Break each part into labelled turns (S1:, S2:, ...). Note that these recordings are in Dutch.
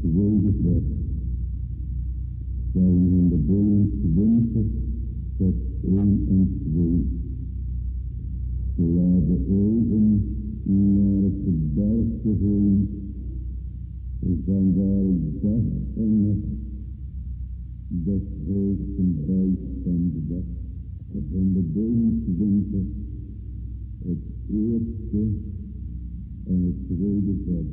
S1: tweede vers. Zijn in de boven 20 tot 1 en 2. Sla de ogen naar het verberggevoel van waar ik dag en nacht des hoogsten bijstand dag. Van de boven het eerste en het tweede vers.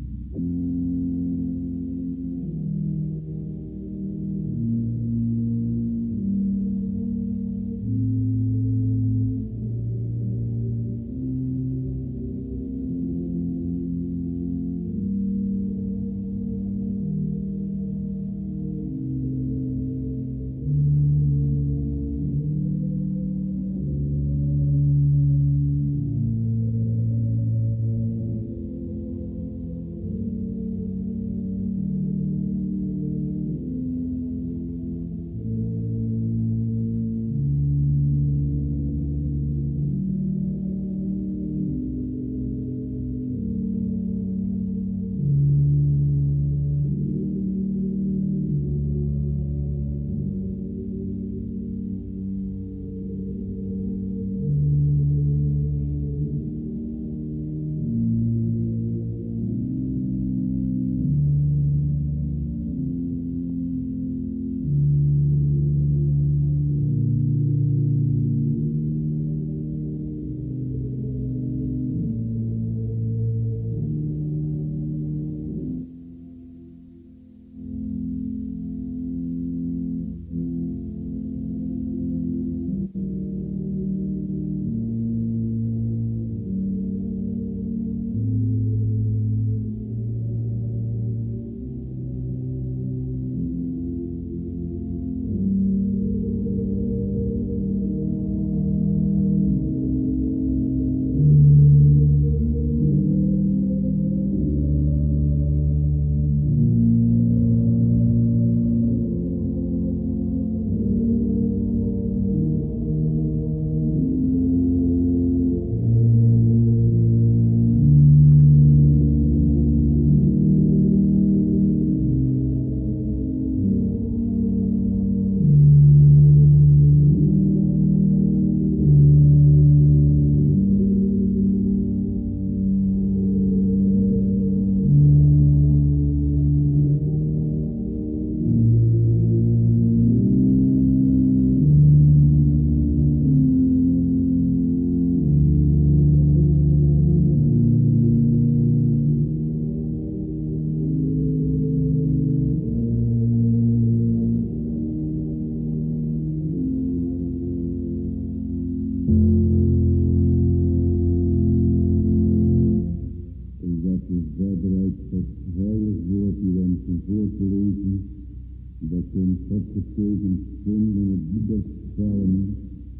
S1: Dat in God gegeven stond in het boek des Psalmen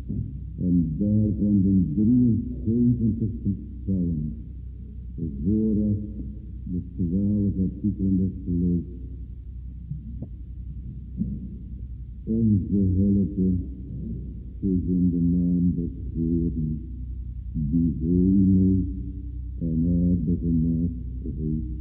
S1: en daarvan de 73e Psalm, vooraf de 12 artikelen des geloofs. Onze hulp is in de naam des Heeren, die hemel en aarde gemaakt heeft.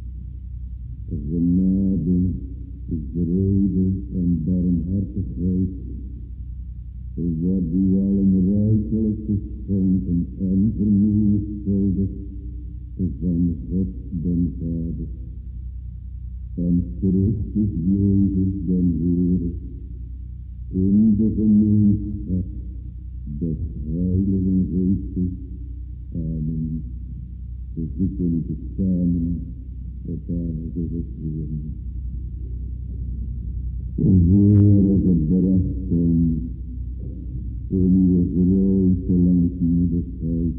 S1: Genade, vrede en barmhartigheid wordt u allen rijkelijk geschonken en vermenigvuldigd van God den Vader en Christus Jezus den Heere in de gemeenschap des Heiligen Geestes. Amen. We zitten u samen het heilige Heeren. Heere, gebracht ons in uw grote langmoedigheid,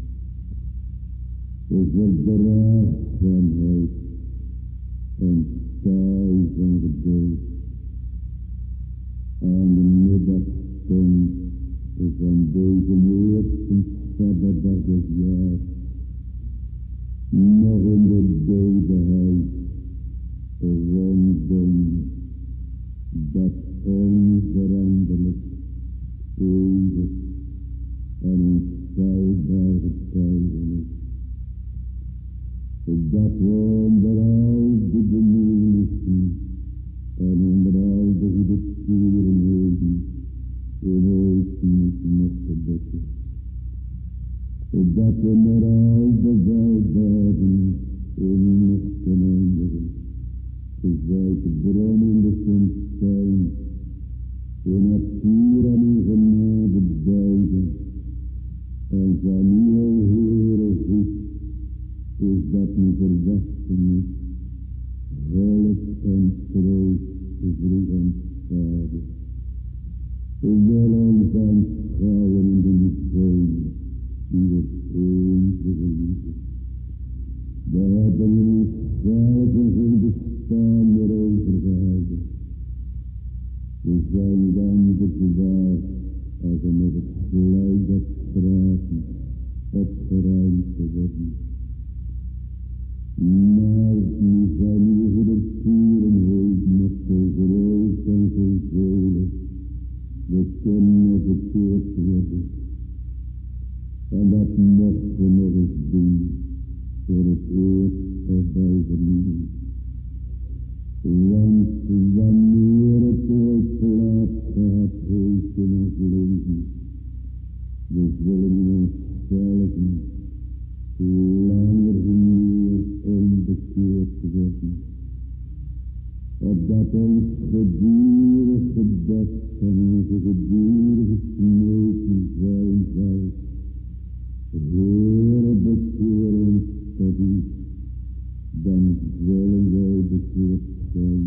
S1: verdraagzaamheid en taai van geduld. Aan de middagstond van deze eerste Sabbatdag des jaar, nog in de dodeheid rondom dat onveranderlijk, eeuwig en onfeilbaar getuigenis, dat we onder al de bemoedigheid uit de bronnen bestond zijn, in natuur en in genade buigen, en van u, o Heere, goed, is dat nu verwachten is, hulp en troost, vroeg en spade. We willen ons aanschouwen in de zoon, die we eeuwige liefde. We hebben ons zelf en zijn bestaan erover gehouden. We zijn dan bezwaard als we met het geluid dat straten opgeruimd te worden. Maar nu zijn uw goedertierenheid nog zo groot en zo vele. We kunnen nog bekeerd worden. En dat mochten we nog eens doen, voor het eerst of bij vernieuwing. Want wanneer het ooit plaats gehad heeft in ons leven, we zullen in onszelf langer meer onbekeerd worden. Opdat ons gedurig gebed en onze gedurige smeken zijn zal. Heere, bekeer ons tot u, dan zullen wij bekeerd zijn.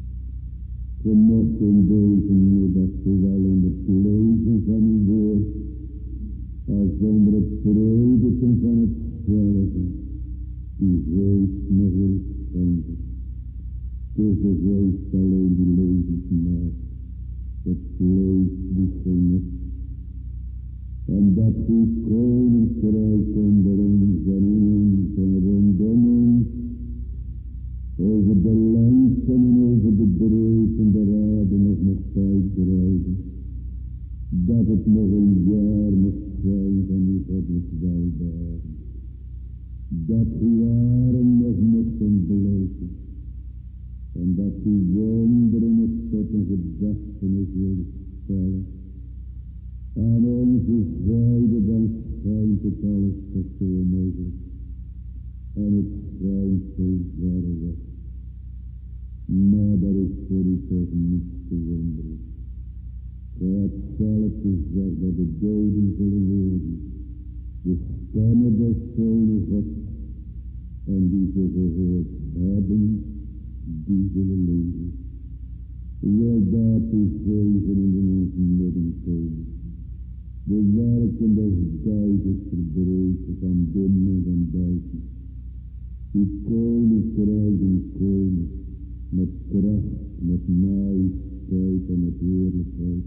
S1: Ge mocht in deze middag zowel onder het lezen van uw woord, als onder het prediken van het zelve, uw geest nog wil schenken. Het is de geest alleen die levend maakt, het vlees die vermist. En dat uw koninkrijk onder ons en in ons en rondom ons, over de lengte en over de breedte der aarde nog mocht uitbreiden. Dat het nog een jaar mocht zijn van uw goddelijk weldaden. Dat uw armen nog mochten bloten. En dat uw wonderen nog tot een gedachtenis wilde stellen. Aan onze zijde dan schijnt het alles toch zo onmogelijk. En het schijnt zo ver weg. Maar dat is voor u toch niets te wonderen. Gij hebt zelf gezegd dat de doden zullen horen. De stemmen des Zonen Gods. En die ze gehoord hebben, die zullen leven. Wil daartoe zegen in ons midden komen. De werken des duivels verbreken van binnen en van buiten. Uw koninkrijken komen met kracht, met majesteit en met heerlijkheid.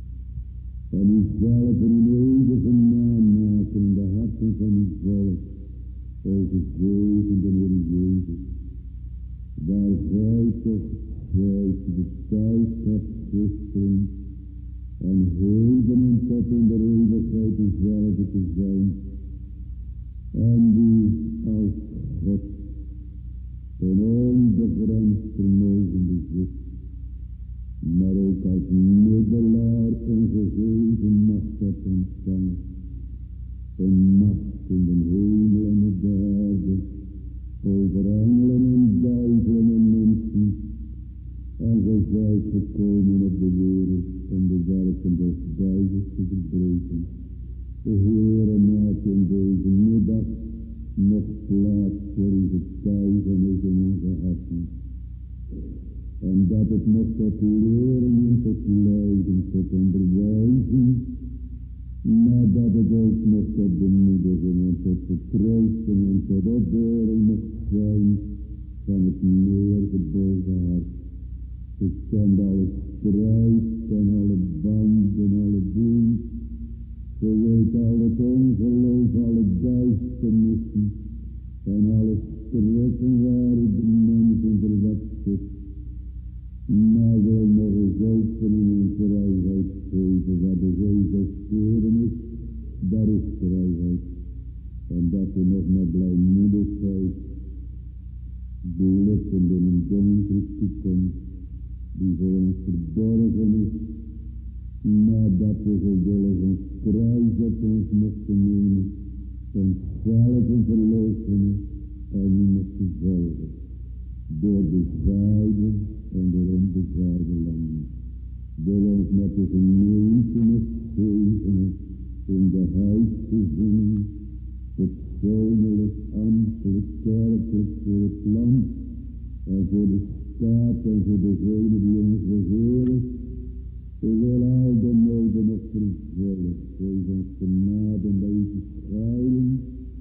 S1: En u zelf een eeuwige naam maken in de harten van uw volk, o gezegende Heer Jezus. Waar gij toch zijt de tijd hebt gisteren en heden en tot in de eeuwigheid dezelfde te zijn. En die als God een onbegrensd vermogen bezit, maar ook als middelaar een gegeven macht hebt ontvangen. Een macht in de hemel en op de aarde, over engelen en duivelen en mensen. En gij zijt gekomen op de wereld om de werken des duivels te verbreken. De Heere maakt in deze middag nog plaats voor uw getuigenis in onze harten. En dat het nog tot lering en tot leiden, tot onderwijzing, maar dat het ook nog tot bemoediging en tot vertroosten en tot opbeuring mocht zijn van het neergebogen hart. Ik kende alle strijd en alle band en alle doel. Ze weet al het ongeloof, alle duisternissen en alle strikken waar de mensen verwakt zit. Maar wil nog eens openen en vrijheid geven, waar de geest des Heeren is, daar is vrijheid. En dat we nog met blijmoedigheid blikken in een donkere toekomst, die voor ons verborgen is, maar dat we gewillig ons kruis op ons mochten nemen, onszelf verloochenen en u mochten volgen. door de zaaide en de onbezaaide landen. Wil ons met de gemeente nog zegenen in de huisgezinnen, het zonelijk, ambtelijk, kerkelijk voor het land en voor de staat en voor degene die ons regeren. We willen al de noden nog vervullen, geef ons genade om bij u te schuilen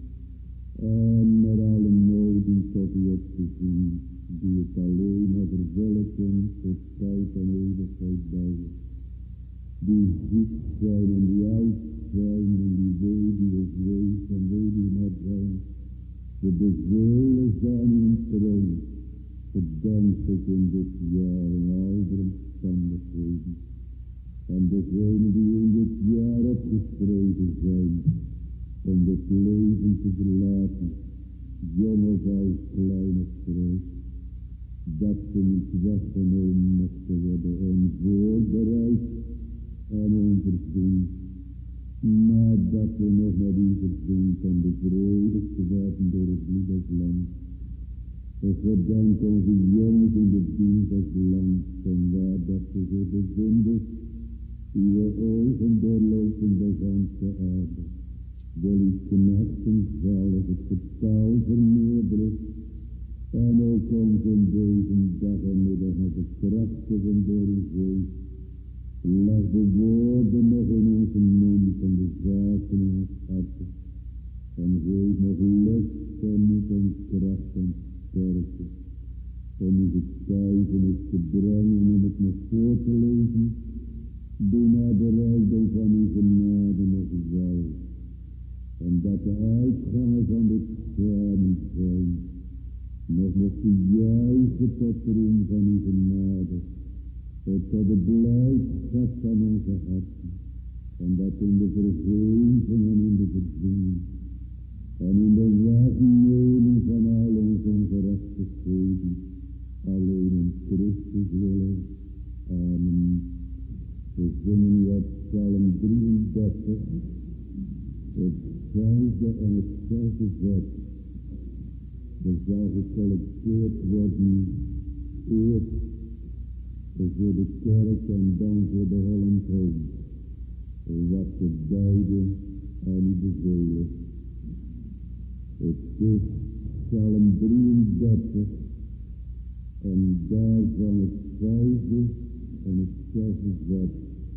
S1: en met alle noden tot u op te zien, die het alleen maar vervullen kunt voor tijd en eeuwigheid bij u. Die ziek zijn en die oud zijn en die weduwe wees en weduwe zijn, de bevelen zijn in een troon, gedenk ik in dit jaar in oudere omstandigheden. En degenen die in dit jaar opgeschreven zijn, om dit leven te verlaten, jong of oud, klein of groot, dat ze niet weggenomen mochten worden, onvoorbereid en onverzoend, maar dat we nog met u verzoend en bevredigd werden door het bloed des lands. Ik gedenk onze jongens in de dienst des lands, vanwaar dat ze zich bevinden, uw ogen doorlopen de ganse aarde. Wil uw knechten zalig het getal vermeerderen, en ook ons in deze dag en middag nog bekrachtigen door uw geest. Leg de woorden nog in onze mond en de zaken in ons hart. En geef nog lust en moed en kracht en sterkte om uw getuigenis te brengen en het nog voor te leven, die naar de rijkdom van uw genade nog zal. En dat de uitgangen van dit scherm zijn, nog mochten juichen tot roem van uw genade, tot de blijdschap van onze harten, en dat in de vergeving en in de verzoening, en in de wegneming van al onze ongerechtigheden, alleen in Christus willen. Amen. We zingen nu uit Psalm 33, het 5e en het 6e vers. Er zal gecollecteerd worden, eerst voor de kerk en dan voor de Holland Home, wat de beide aan u bevelen. Het is Psalm 33 en daarvan het 5e en het 6e vers.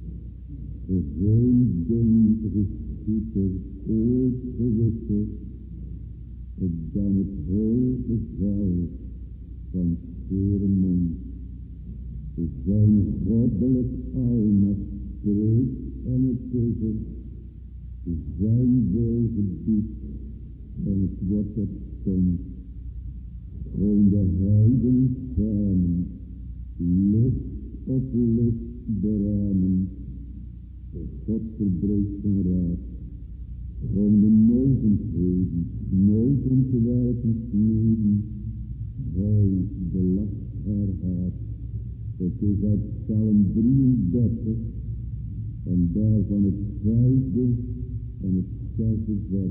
S1: Geen ding geschiet er ooit gewisseld dan het hoge vel van scheren mond. Zijn goddelijk almacht spreekt en het is zijn wil gebiedt en het wordt op stond. Schoon de heiden samen, licht op licht beramen, de God verbreekt zijn raad. Schoon de mogendheden, noten te werken smeden, hij belacht haar haat. Het is uit Psalm 33 en daarvan het 5e en het 6e vers.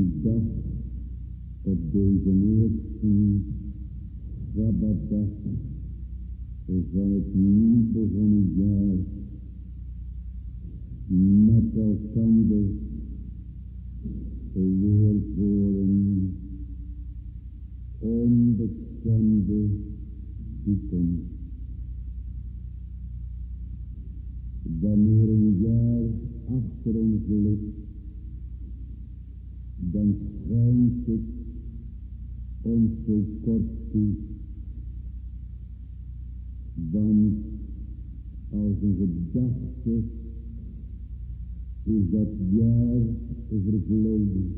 S1: dag op deze eerste Sabbatdag van het nieuw begonnen jaar met elkander weer voor een onbekende toekomst. Wanneer een jaar achter ons ligt, dan schijnt het ons zo kort toe. Want als een gedachte is dat jaar vervlogen.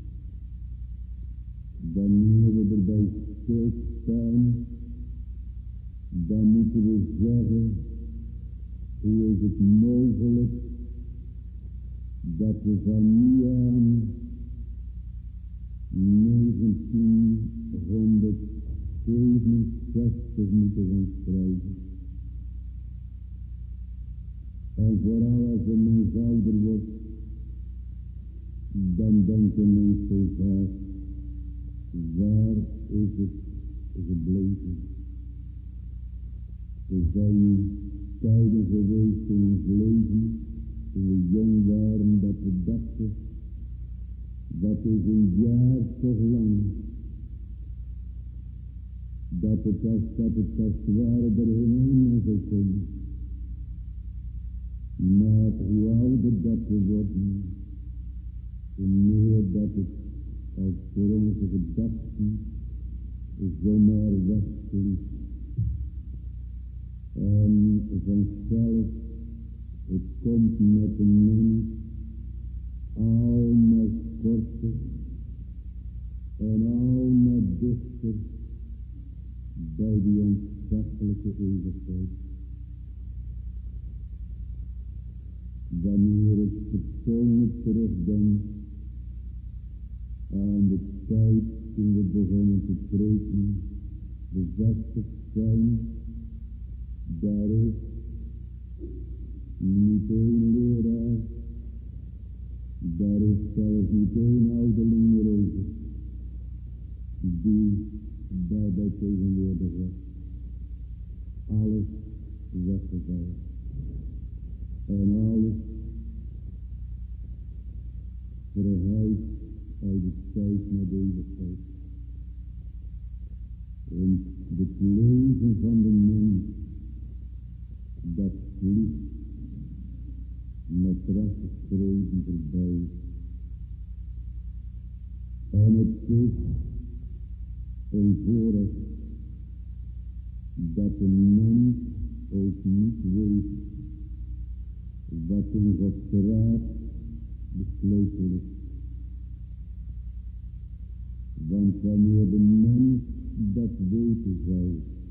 S1: Wanneer we erbij stilstaan, dan moeten we zeggen, hoe is het mogelijk dat we van nu aan 1967 moeten gaan schrijven. En vooral als een mens ouder wordt, dan denkt een mens zo vaak, waar is het gebleven? Er zijn tijden geweest in ons leven, toen we jong waren, dat we dachten, wat is een jaar toch lang, dat het als ware er geen aan zou komen. Maar hoe ouder dat we worden, hoe meer dat het als voor onze gedachten zomaar wegvliegt. En vanzelf, het komt met een mens al maar korter en al maar dichter bij die ontzaglijke eeuwigheid. Wanneer ik persoonlijk terugdenk aan de tijd toen we begonnen te preken, bevestigd zijn, daar is niet één leraar, daar is zelfs niet één ouderling meer over, die daarbij tegenwoordig was. Alles weggevallen. En alles verhuisd uit de tijd naar de eeuwigheid. En het leven van de mens, dat vliegt met rasse schreden voorbij. En het is een voorrecht dat een mens ook niet weet wat in Gods raad besloten ligt. Want wanneer de mens dat weten zou,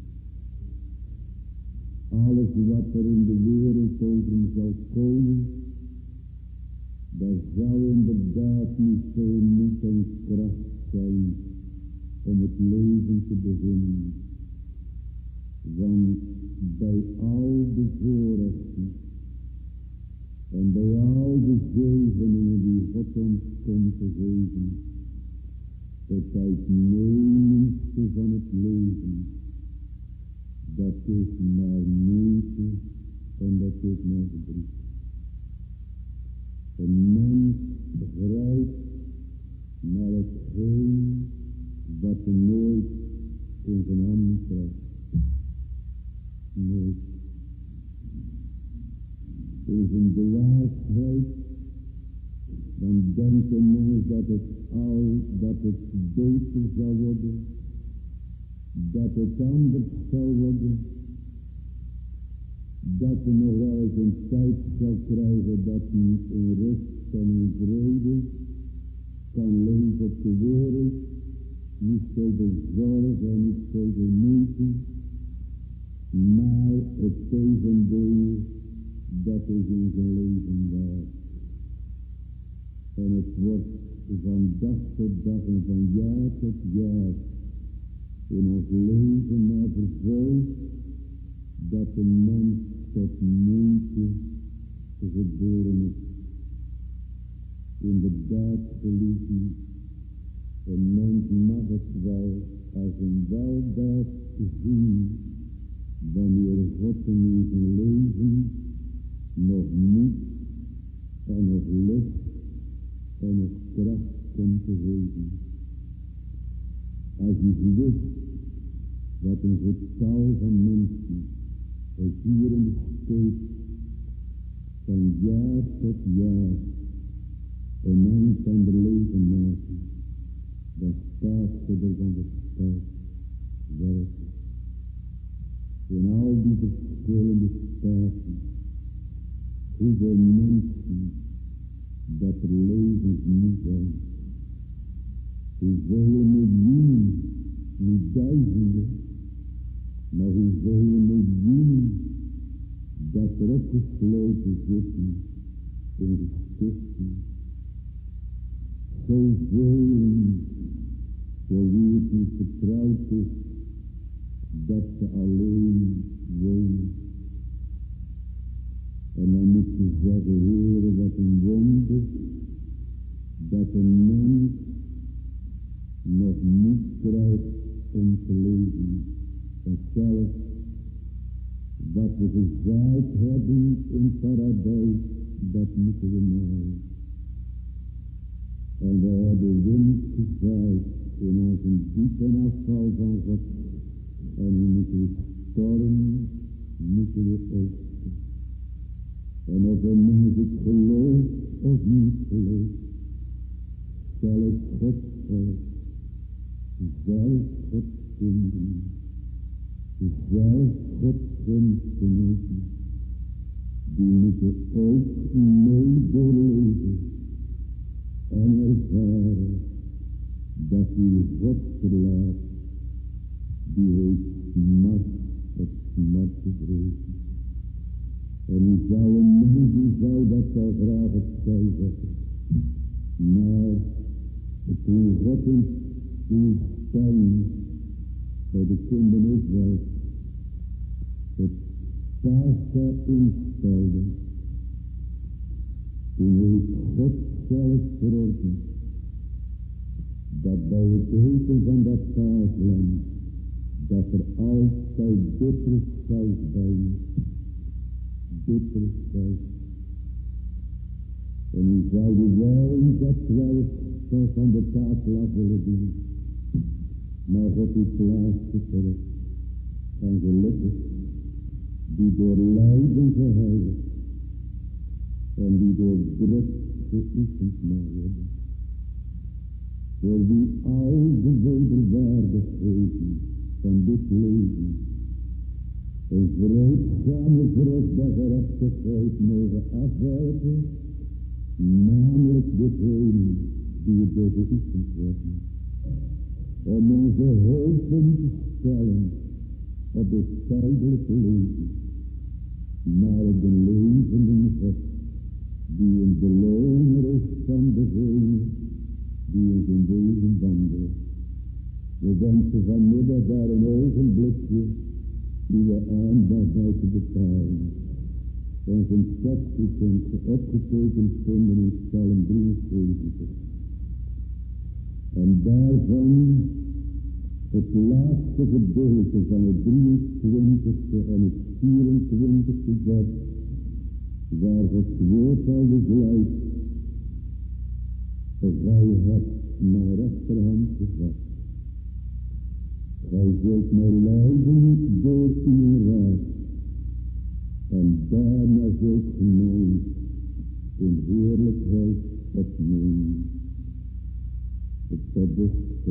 S1: alles wat er in de wereld over hem zal komen, daar zou inderdaad niet veel moed en kracht zijn om het leven te beginnen. Want bij al de voorrechten en bij al de zegeningen die God ons komt te geven, het uitnemendste van het leven, dat is maar moeite en dat is maar verdriet. Een mens grijpt naar hetgeen wat hij nooit in zijn handen krijgt. Nooit. Is een bewaardheid, dan denkt een mens dat het beter zou worden, dat het anders zou worden, dat er nog wel eens een tijd zal krijgen dat hij in rust en in vrede kan leven op de wereld, niet zoveel zorg en niet zoveel moeite, maar het tegendeel, dat is in zijn leven waar. En het wordt van dag tot dag en van jaar tot jaar in ons leven maar vervuld, dat de mens tot moeite geboren is. Inderdaad, geliefden, mag het wel als een weldaad zien, wanneer God in zijn leven nog moed en nog lust en nog kracht komt te geven. Als je wist wat een getal van mensen er hierin steekt, van jaar tot jaar, een eind aan de leven maken, dan staat ze er van de stad werken. In al die verschillende staten, hoeveel mensen dat er levens niet zijn, hoeveel miljoenen, niet duizenden, maar hoeveel miljoenen dat er opgesloten zitten in de stichting. Zoveel voor wie het niet vertrouwd is dat ze alleen wonen. En dan moet je zeggen, Heere, wat een wonder dat een mens nog niet krijgt om te leven. En zelfs wat we gezaaid hebben in paradijs, dat moeten we naaien. En we hebben winst gezaaid in onze diepe afval van God. En nu moeten we stormen, moeten we oogsten. En of een mens het gelooft of niet gelooft, zelfs Gods volk, zelfs Gods kinderen, zelfs Gods gunstgenoten, die moeten ook mee doorleven en ervaren dat wie God verlaat, die heeft smart op smart bedreven. En u zou een mens, die zou dat wel graag opzij zetten. Maar toen God in die stelling voor de kinderen Israël het Pascha instelde, toen heeft God zelf verordend dat bij het eten van dat paaslam, dat er altijd bittere saus bij is. Bittere saus. En u zou de wijn dat wel van de tafel af willen doen. Maar God die plaatste terug. En gelukkig, die door lijden geheiligd en die door druk geoefend mag worden. Voor wie al de wederwaardigheden van dit leven een vreedzame vrucht der gerechtigheid mogen afwerpen, namelijk degene die het door geoefend worden. Om onze hopen te stellen op het tijdelijke leven, maar op de levende God, die een beloner is van degene die in zijn wegen wandelen. We wensen vanmiddag daar een ogenblikje uw aandacht bij te betalen. En zijn tekstje kunt ge opgetekend vinden in Psalm 73. En daarvan het laatste gedeelte van het 23e en het 24e vers, waar het woord al begrijpt. Gij hebt mijn rechterhand gevat. Gij zult mij leiden door uw raad. En daarna zult ge mij in heerlijkheid opnemen. Het is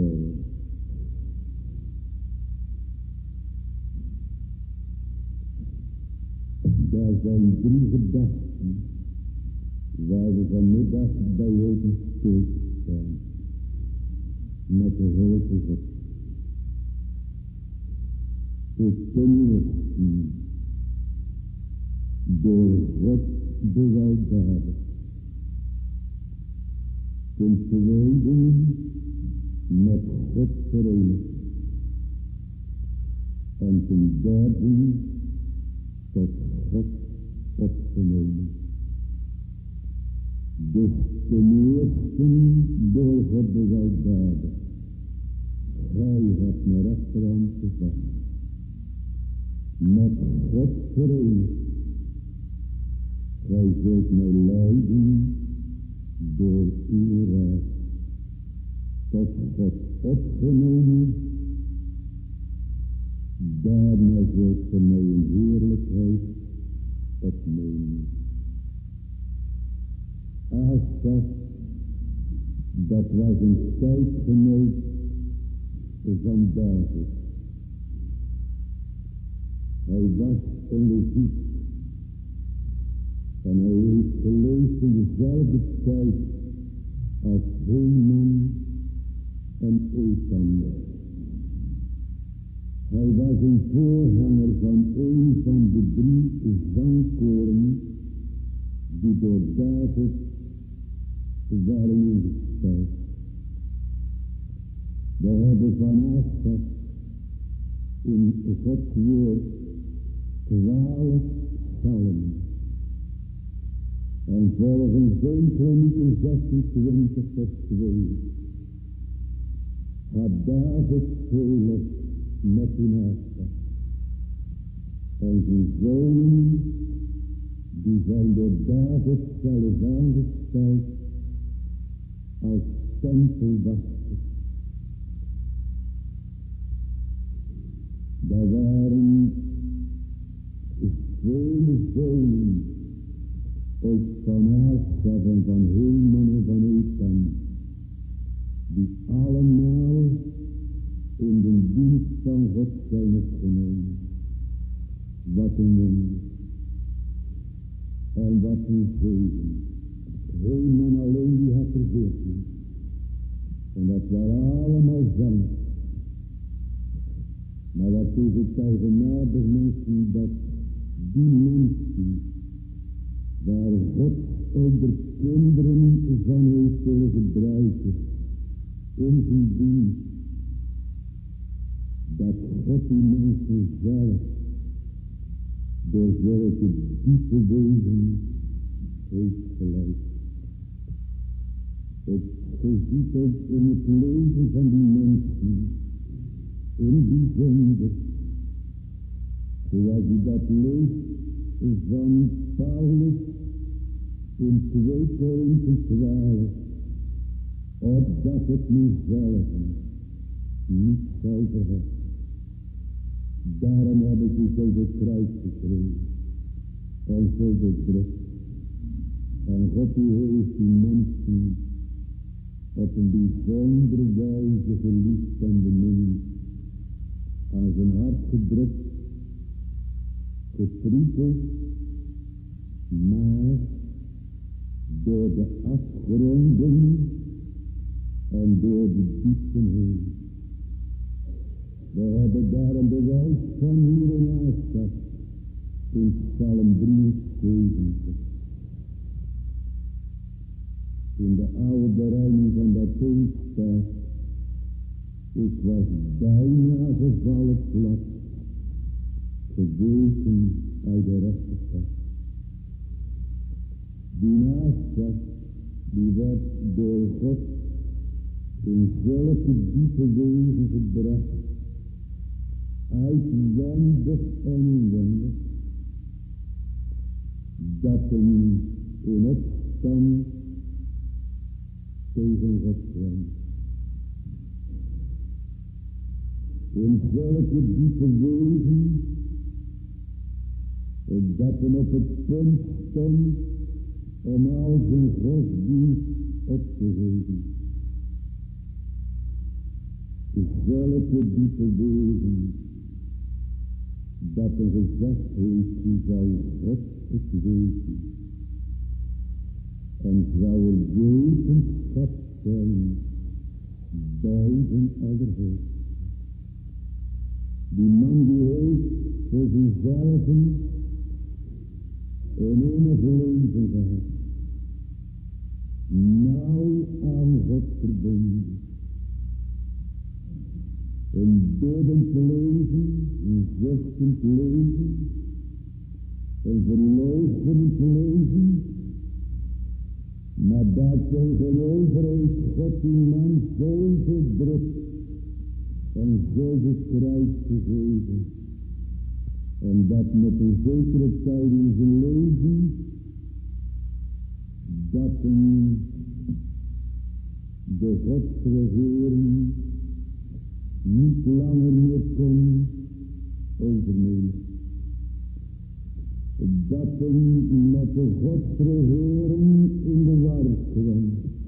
S1: daar zijn 3 gedachten waar we vanmiddag bij even stil staan. Met de hulp van God. Ik ken door God beweldadig. Ten tweede met God verenigd. En ten derde tot God opgenomen. Dus ten eerste door God beweldadig. gij hebt mijn rechterhand gevat. Met God verenigd. Gij zult mij leiden door uw raad. Tot God opgenomen. Daarna zult ge mij in heerlijkheid opnemen. Asaf, dat was een tijdgenoot van David. Hij was een Leviet. En hij heeft geleefd in dezelfde tijd als Heman en Ethan. Hij was een voorganger van een van de 3 zangkoren die door David waren ingesteld. We hebben van Asaf in Gods woord 12 psalmen. En volgens 1 Kronieken 26 vers 2 had David veel met hun Asaf. En zijn zonen, die zijn door David zelf aangesteld als tempelwachters. Daar waren vele zonen, ook van Asaf en van Heman en van Ethan, die allemaal in de dienst van God zijn opgenomen. Wat een wonder. En wat een zegen. Heman alleen die had er 14. En dat waren allemaal zangers. Maar wat is het eigenaardig mensen, dat die mensen, waar God ook de kinderen van heeft willen gebruiken, in zijn dienst, dat God die mensen zelf door zulke diepe wegen heeft geleid. Je ziet ook in het leven van die mensen, in die zonde, zoals u dat leest van Paulus in 2 Korinthe 12, opdat het mezelf niet zou verheffen. Daarom heb ik u zoveel kruis gekregen en zoveel druk. En God die heeft die mensen op een bijzondere wijze geliefd en bemind, aan zijn hart gedrukt, geprikkeld, maar door de afgronden en door de diepten heen. We hebben daar een bewijs van hier in Asaf, in Psalm 73. In de oude bereiding van dat punt staat, ik was bijna gevallen plat, geweken uit de rechterkant. Die Asaf, die werd door God in zulke diepe wegen gebracht, uitwendig en inwendig, dat hem in opstand tegen God kwam. In zulke diepe wegen, dat hem op het punt stond om al zijn godsdienst op te geven. Zulke diepe wegen, dat er gezegd heeft, die zou God het weten. En zou er wetenschap zijn bij den Allerhoogste. Die man die heeft voor zichzelf een enig leven gehad. Nauw aan God verbonden. Een biddend leven, een zuchtend leven, een verloochenend leven. Maar daar tegenover heeft God die man zo gedrukt en zoveel kruis gegeven. En dat met een zekere tijd in zijn leven, dat hem de godsregering niet langer meer kon overnemen. Dat hem met de godsregering in de war kwam.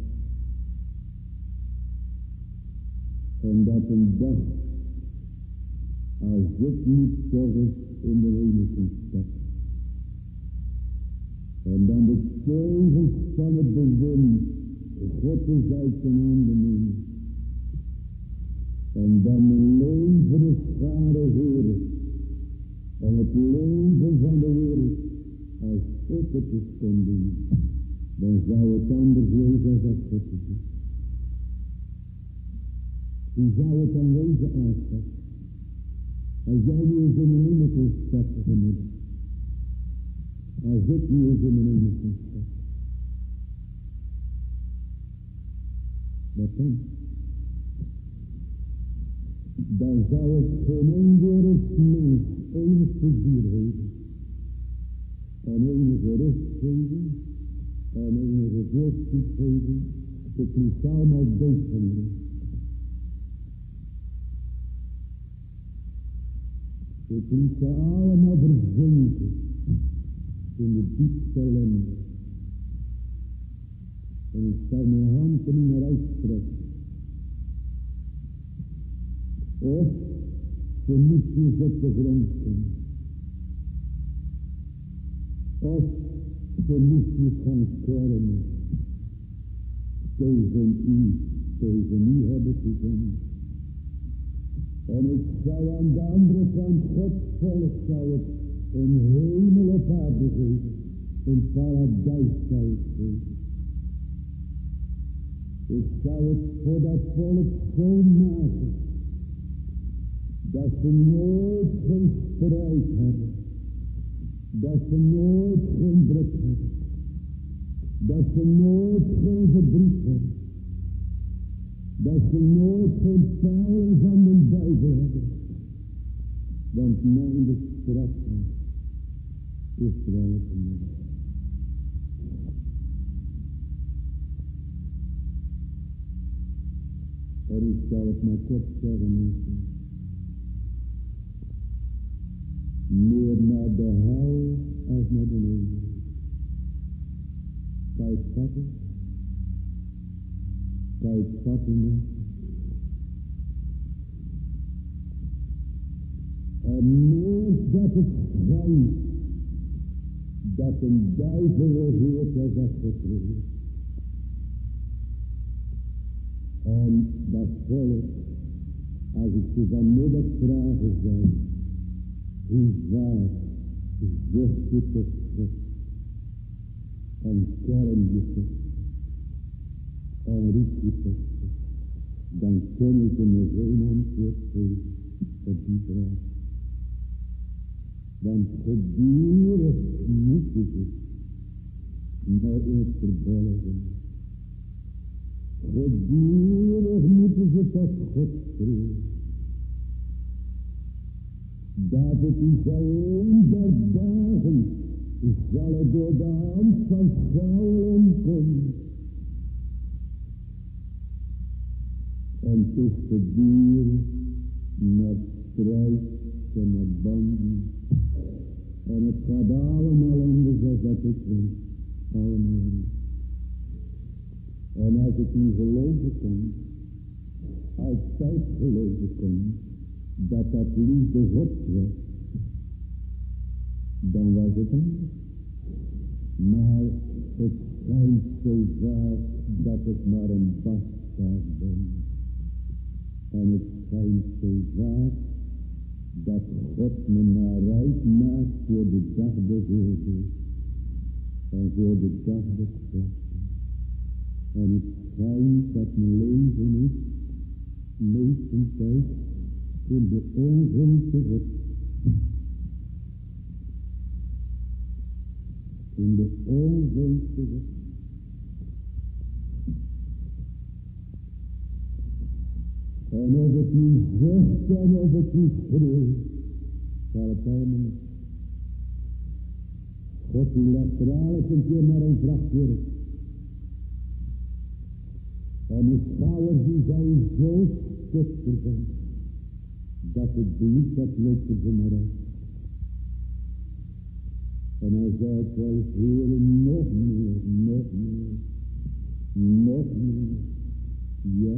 S1: En dat hem dacht, als ik niet toch eens in de hemel kon stappen. En dan de teugels van het bewind God is uit zijn handen nemen. En dan mijn leven schade heren. En het leven van de wereld, als ik het eens kon doen, dan zou het anders wezen als dat God het doet. Hoe zou het dan wezen, aanschat? Als jij nu eens in een hemel kon stappen vanmiddag. Als ik nu eens in een hemel kon stappen. Wat dan? Dan zou het geen één wereldmens enig plezier hebben. En enige rust geven. En enige voorspoed geven. Het is allemaal doodgenomen. Het liet allemaal verzinken in de diepste ellende. En ik zou mijn hand er niet naar uitstrekken. Of ze moesten op de grond komen. Of ze moesten gaan kermen. Tegen u hebben gezonden. En ik zou aan de andere kant Gods volk zou het een hemel op aarde geven. Een paradijs zou het geven. Ik zou het voor dat volk zo maken. Dat ze nooit geen strijd hadden. Dat ze nooit geen druk hadden. Dat ze nooit geen verdriet hadden. Dat ze nooit geen pijlen van de duivel hadden. Want mijn bestraffing is wel genoeg. En ik zal het maar kort zeggen, mensen. Meer naar de hel als naar de hemel. Kijk vatten. Kijk vatten. En meer dat het schijnt dat een duivel regeert als dat God regeert. En dat volk, als ik ze vanmiddag vragen zou, hoe vaak zucht je tot God en kerm je tot en riep je tot God, dan kan ik me geen antwoord geven op die vraag. Want gedurig moeten ze naar het verborgen. Gedurig moeten ze tot God schreeuwen. Dat het in zijn der dagen zal het door de hand van Saul omkomen. En het is gedurig naar strijd en naar banden. En het gaat allemaal anders als dat ik weet. Allemaal anders. En als ik nu geloven kon, altijd geloven kon, dat dat liefde Gods was, dan was het anders. Maar het schijnt zo vaak dat ik maar een bastaard ben. En het schijnt zo vaak dat God me maar uitmaakt voor de dag des oordeels en voor de dag des strafs. En het schijnt dat mijn leven is, meestentijds, in de ongunst God. In de ongunst God. En of het niet zucht en of het niet schreeuwt, zal het allemaal. God die legt er alles een keer maar een vrachtwerk. En de schouwers die zijn zo stuk ervan, dat het bloed dat loopt er zo maar uit. En hij zei het wel, Heere, nog meer, nog meer, nog meer. Ja,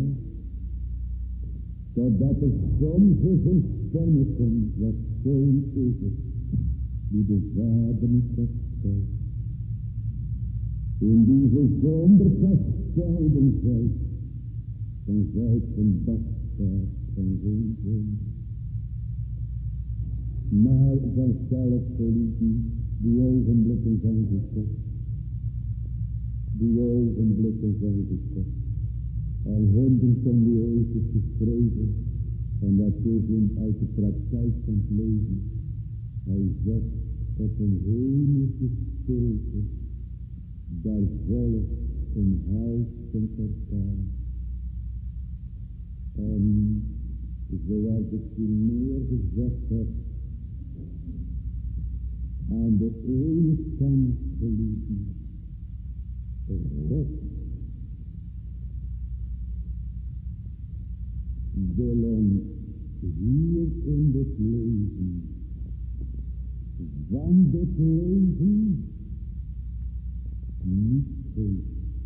S1: totdat het soms eens een stemme komt, wat zo'n is het, die de Vader niet kastijdt. In die ze zonder kastijden zijt, dan zijt een bastaard van geen zoon. Maar vanzelf politie, die ogenblikken zijn gekocht. Die ogenblikken zijn gekocht. Al honderden die heeft het geschreven. En dat is uit de praktijk van het leven. Hij zegt op een hemelse stilte. Daar volgt een huis van orkaan. En zoals ik u meer gezegd heb. Aan de ene kant geliefde. God wil ons hier in dit leven, van dit leven, niet geven.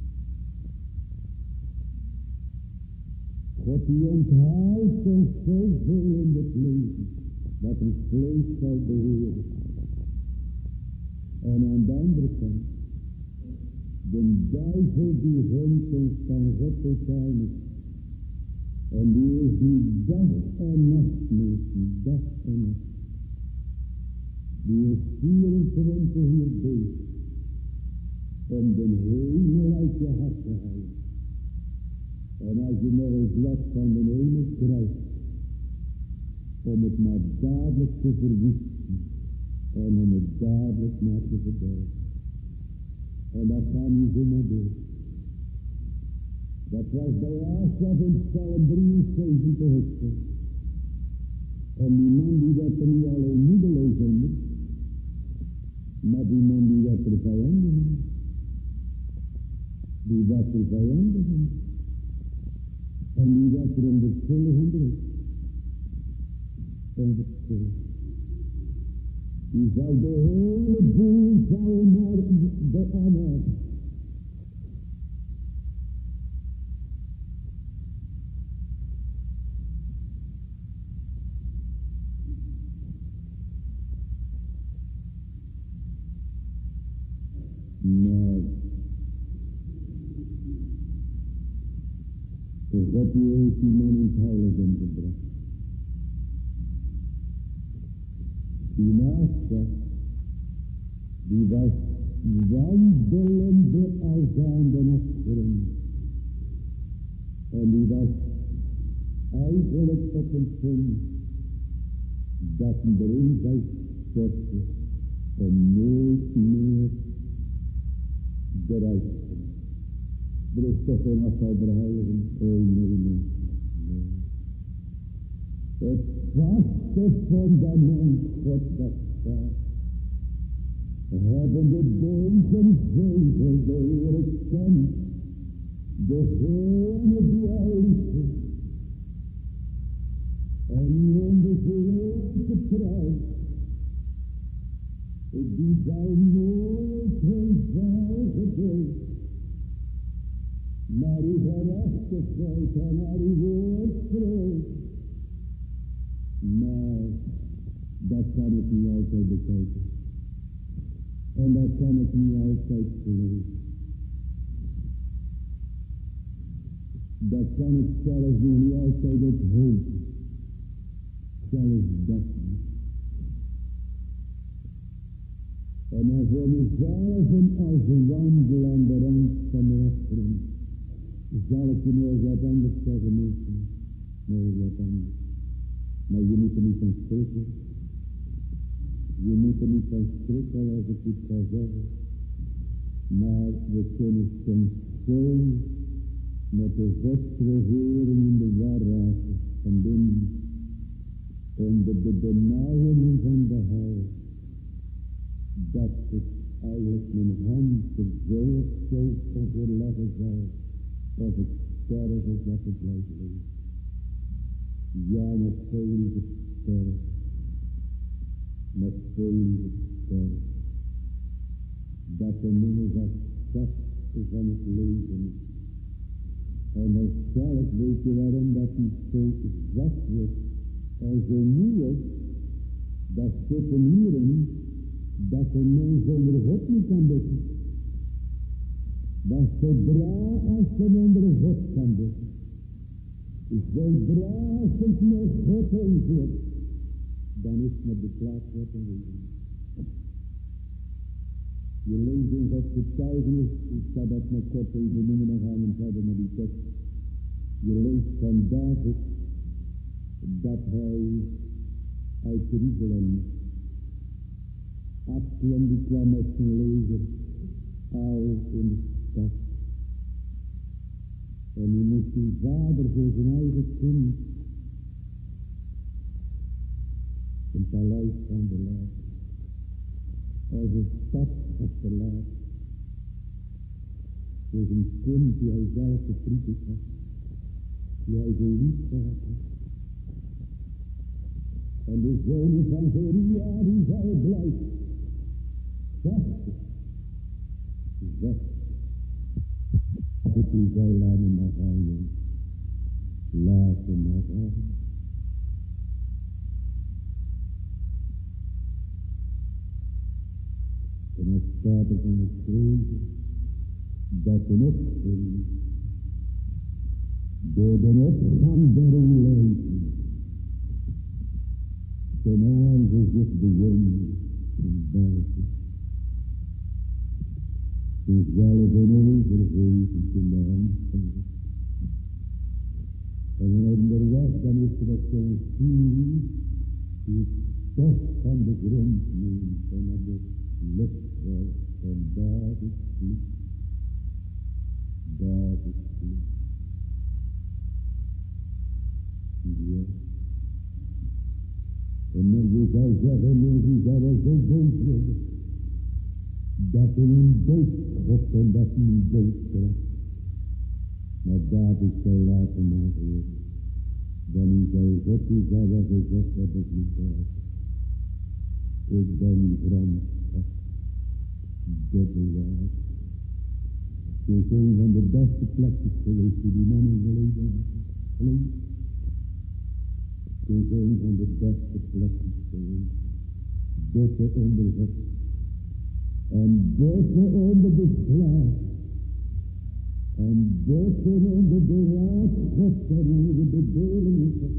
S1: God die onthoudt ons zoveel in dit leven, wat ons vlees zal beheren. En aan de andere kant, de duivel die houdt ons van God totaal niet. En die is niet dag en nacht mensen, dag en nacht. Die is 24 uur bezig om de hemel uit je hart te halen. En als je nog eens wat van de hemel krijgt, om het maar dadelijk te verwoesten en om het dadelijk maar te verderven. En dat gaat niet zomaar door. Dat was bij Asaf in Psalm 73 hoofdstuk. En die man die werd er niet alleen moedeloos onder, maar die man die werd er vijandig onder. Die werd er vijandig onder. En die werd er onverschillig onder. Onverschillig. Die zou de hele boel zou naar de aanhaal. Maar God die heeft die man in het heiligdom gebracht. Die naaste, die was wandelende als aan de nachtgrond. En die was eigenlijk op een punt dat hij erin zou storten om nooit meer eruit te komen. Er is toch geen afval verheiligen? Oh nee, nee, nee. Het vaste fundament God dat staat. Hebben de deze zegel de Heere kent. Degene die hij liefde. En in de grote trouw. Die zal nooit hun val gedood. Maar uw gerechtigheid en naar uw woord vrees. Maar dat kan ik niet altijd bekijken. En dat kan ik niet altijd geloven. Dat kan ik zelfs nog niet altijd op hopen. Zelfs dat niet. En dan voor mezelf en als een wandel aan de rand van de afgrond, zal ik je nog eens wat anders zeggen, mensen. Nog eens wat anders. Maar je moet er niet van schrikken. Je moet er niet van schrikken als ik iets ga zeggen. Maar we kunnen soms zo met de godsregering in de war raken. zo overleggen zal, of ik sterf of dat ik blijf leven. Ja, met veel liever sterf. Met veel liever sterf. Dat de mens als zachte van het leven is. En hij zelf, weet je waarom dat hij zo zacht wordt en zo moeilijk, dat zit hem hierin, dat de mens onder God niet kan bidden. Dat zodra als men onder God kan bidden, zodra als het met God eens wordt, dan is het met de plaats wat een leven. Je leest in Gods getuigenis, ik zal dat maar kort even noemen, dan gaan we verder naar die tekst. Je leest van David, dat hij uit Jeruzalem, Absalom die kwam met zijn leger, al in de stad. En hij moest die vader voor zijn eigen kind een paleis gaan belaten. Als een stad achterlaten. Voor zijn kind die hij zelf geprikkeld had. Die hij zo lief gehad had. En de zonen van Zeruia die zei blijf. Zachte. Zachte. Die zei laat me maar gaan jongen. Laat me maar gaan. En hij staat er van geschreven dat de opgang door de opgang der leven zijn aangezicht bewonnen in buiten. Toen zal zijn overgeven in de hand van God. En onderweg dan is er nog zo'n vuur die het stof van de grond neemt en naar de lucht werkt. En daar is vlieg. Daar is vlieg. Ja. En je zou zeggen, mensen zou wel zo dood worden. Dat er een dood schopt en dat hij een dood krijgt. Maar David zou laten maken worden. Dan zou God die zou wel gezegd hebben, niet uit. Ik ben brandschap, dubbelwaard. Het is een van de beste plekjes geweest die mannen geleden hadden. Het is een van de beste plekjes geweest. Buiten onder God. En buiten onder de slaaf. En buiten onder de raad God en onder de delen God.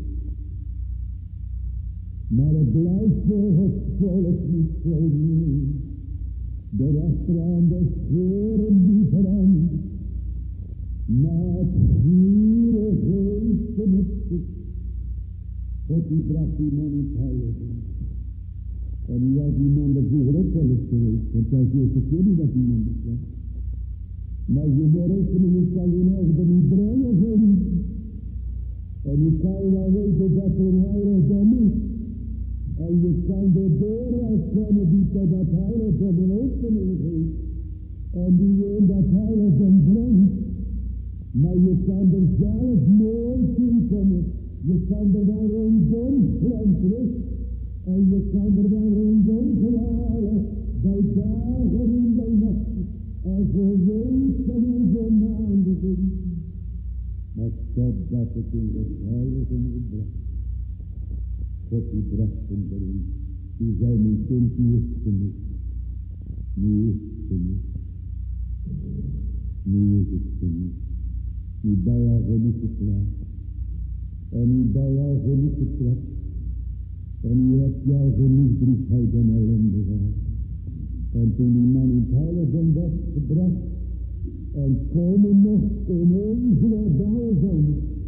S1: Maar het blijft voor het volk niet zo nieuw. Daarachteraan de scheren die veranderen. Maar het vuren geesten het zich. God die bracht die man in het heilige. En die had die man er vroeger ook wel eens geweest. Want hij is de eerste keer niet dat die man dat was. Maar je moet rekenen, je kan je eigen niet brengen voor niet. En je kan wel weten dat er een heiligdom is. En je kan de deur uitkomen die tot dat heiligdom een opening geeft. En die je in dat heiligdom brengt. Maar je kan er zelf nooit in komen. Je kan er wel rondom glanteren. En je kan er wel rondom geladen. Bij dagen en bij nachten. En voor weken en voor maanden genieten. Maar totdat het in het heiligdom gebracht. God die bracht hem erin. Die zei mijn kind, nu is het genoeg. Nu is het genoeg. Nu is het genoeg. Nu ben je al genoeg geklaagd. En nu ben je al genoeg getrapt. En nu heb je al genoeg droefheid en ellende gehad. En toen die man in het heiligdom werd gebracht. En komen nog ineens weer bij zijn.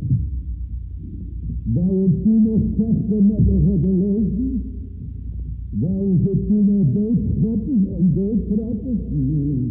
S1: Wou je toen nog vechten met de geloven? Wou je toen nog doodschoppen en doodtrappen? Nee.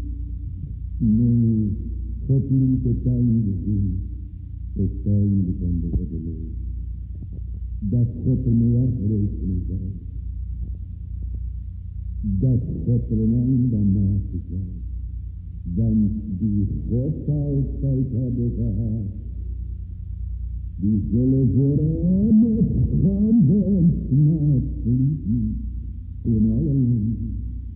S1: Nee. God liet het einde zien. Het einde van de geloven. Dat God er mee afrekenen zou. Dat God er een einde aan maken zou. Want die God altijd hebben gehad, die zullen voor hem het schande en smaad vliegen in alle landen.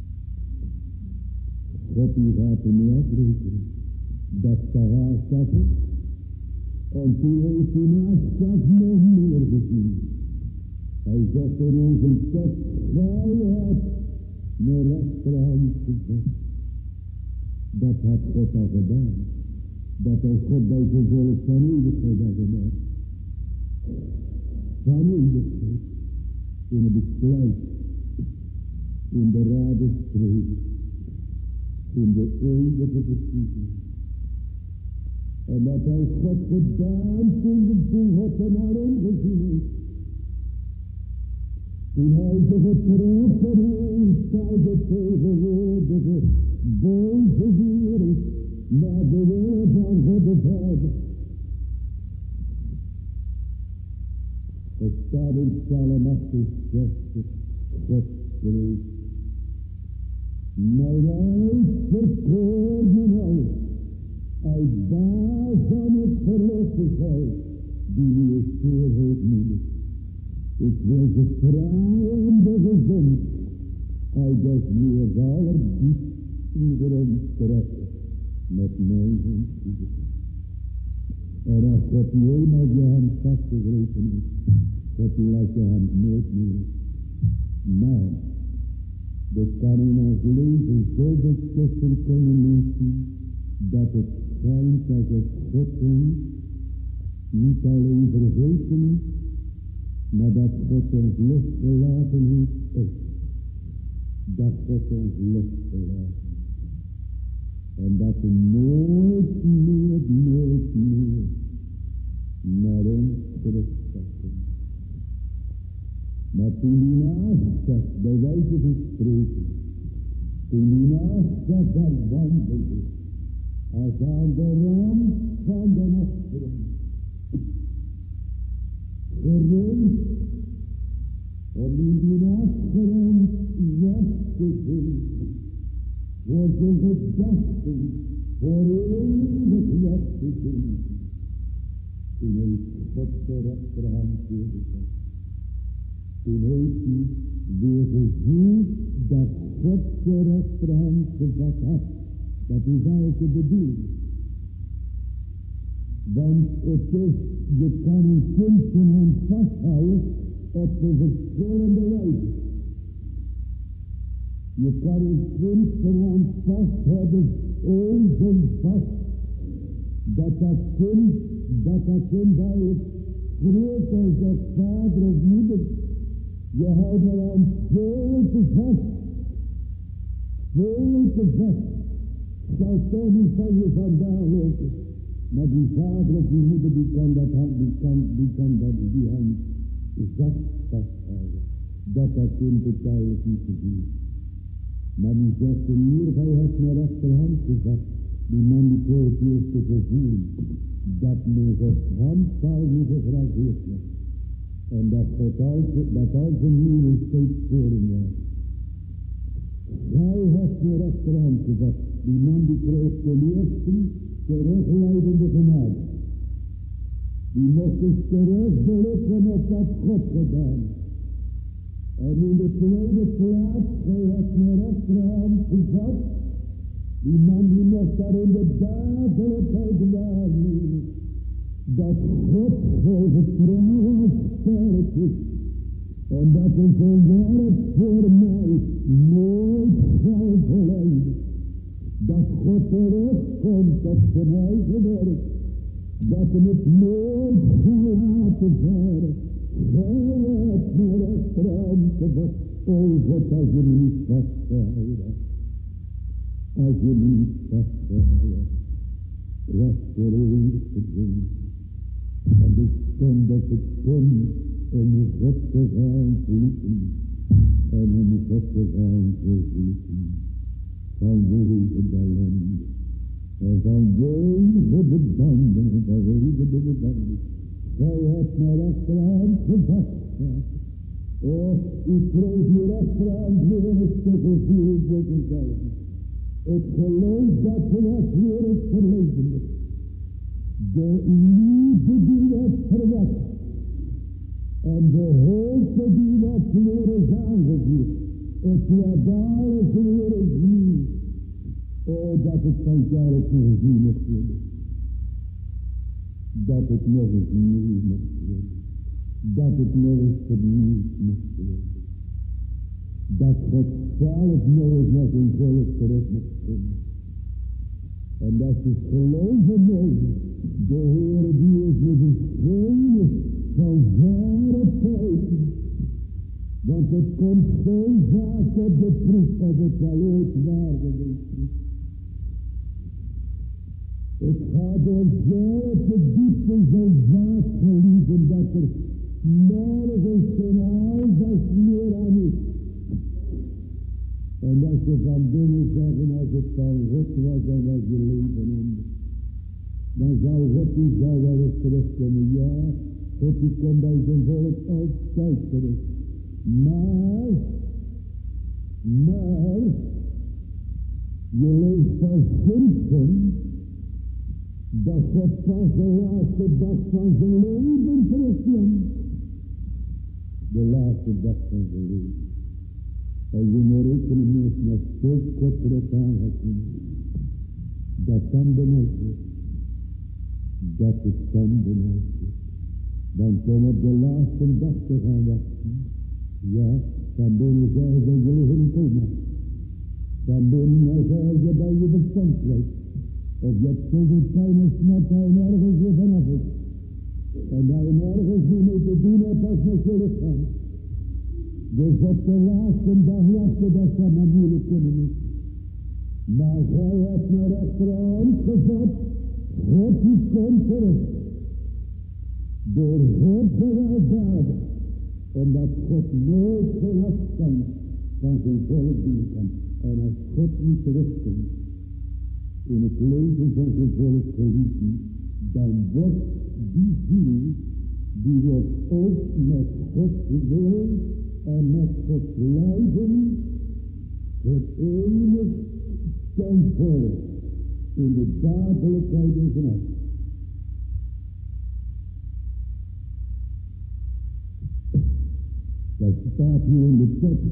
S1: God die gaat er niet afrekenen, dat verhaast dat het. En toen heeft hij naast dat nog meer gezien. Hij zegt in onze tekst, gij hebt mijn rechterhand gezet. Dat had God al gedaan. Dat heeft God bij zijn volk van eeuwigheid al gedaan. Van eeuwigheid. In het besluit. In de radenstreep. In de eeuwige verkiezing. En dat heeft God gedaan toen God er naar omgezien heeft. Toen hij zich getrokken heeft uit de tegenwoordige boze wereld naar de wil van God de Vader. Het staat in Psalm 68, God spreekt. Mijn uitverkoren al, uit daar van het verlossen zal, die nu is zeer hoogmoedig. Ik wil ze vragen om de gezond, uit des meers allerdiepsten grond trekken, met mijn hand toegeven. En als God die eenmaal je hand vastgegrepen heeft, God die laat je hand nooit meer. Maar, dat kan in ons leven zo bestussen kunnen lezen, dat het schijnt alsof God ons niet alleen vergeten is, maar dat God ons losgelaten heeft ook. Dat God ons losgelaten heeft. En dat we nooit meer naar ons terugstappen. Maar toen die naast zat, bij wijze van spreken, toen die naast zat, daar wandelde, als aan de rand van de nachtgrond, gereed om in die nachtgrond weg te vinden, voor zijn gedachten, voor eeuwig weg te vinden. Toen heeft God de rechterhand weer gezet. Toen heeft hij weer gevoeld dat God de rechterhand gezet had. Dat is eigenlijk de bedoeling. Want het is, je kan een kind zijn hand vasthouden op de verschillende wijzen. Je kan een kind zijn hand vasthouden, even vast, dat kind duidelijk schreeuwt als dat vader of moeder. Je houdt er aan veel te vast. Zal toch niet van je vandaan lopen. Maar die vader of die moeder die kan die hand zacht vasthouden. Dat kind het duidelijk niet te zien. Maar die zegt hier, hij heeft mijn rechterhand gezet. Die man die kreeg eerst te gevoelen dat men op handpauze gegraveerd werd. En dat al zijn nieuwe steeds voor hem was. Hij heeft mijn rechterhand gezet. Die man die kreeg ten eerste terugleidende genade. Die mocht eens terugblikken op wat God gedaan. En in de tweede plaats, hij heeft mijn rechterhand gezet. Die man die mocht daar in de dagelijkheid waarnemen. Dat God zo trouw sterk is. En dat hij zijn werk voor mij nooit zal verleiden. Dat God terugkomt op zijn eigen werk. Dat hij het nooit zal laten varen. Gij hebt mijn rechterhand gezet. O God, als je me niet vastgehouden hebt. Als je me niet vastgehouden hebt. Was voor eeuwig verdwenen. En ik stond op het punt om God te gaan vliegen. En om God te gaan vervliegen. Vanwege de ellende. En vanwege de banden. En vanwege de banden. Gij hebt mijn rechterhand gevast. Och, ik kreeg die rechterhand weer eens te gevoel voor mezelf. Het geloof dat het weer is verlezenlijk. De liefde die het verwekt. En de hoop die het weer is aangevoerd. Het werd alles weer is nieuw. O, dat het vanzelf nog eens nieuw mocht worden. Dat het nog eens nieuw mocht worden. Dat het nog eens vernieuwd mocht worden. Dat God zelf nog eens naar zijn volk terug mocht komen. En dat is geloven nodig. De Heer die is met de schenen van verre tijden. Want het komt zo vaak op de proef of het wel ooit waarde is. Het gaat er zelf de diepte zo vaak gelieven dat er nergens geen aandacht meer aan is. En dat ze van binnen zeggen als het van God was en was je leven anders. Dan zou God die zou wel eens terugkomen. Ja, God die komt bij zijn volk altijd terug. Maar, je leest van Simpson, dat God pas de laatste dag van zijn leven terugkomt. De laatste dag van zijn leven. Als je maar rekenen moet met zo kortelijk aangezien. Dat kan benijd worden. Dat is kan benijd worden. Want om op de laatste dag te gaan wachten. Ja, dan ben je zeggen dat je liggen in coma. Dan ben je zeggen dat bij je bestand kwijt. Of je hebt zoveel pijn en smart dat je nergens weer vanaf is. En dat je nergens meer mee te doen hebt als met je lichaam. Dus op de laatste dag wachten, dat zou maar moeilijk kunnen is. Maar gij hebt naar rechterhand gezet, God die komt terug. Door God gewelddadig. Omdat God nooit geen afstand van zijn volk doen kan. En als God niet terugkomt in het leven van zijn volk geliefd, dan wordt die ziel, die wordt ook met Gods wil en met Gods lijden verenigd ten volle in de dadelijkheid in zijn hart. Dat staat hier in de tekst.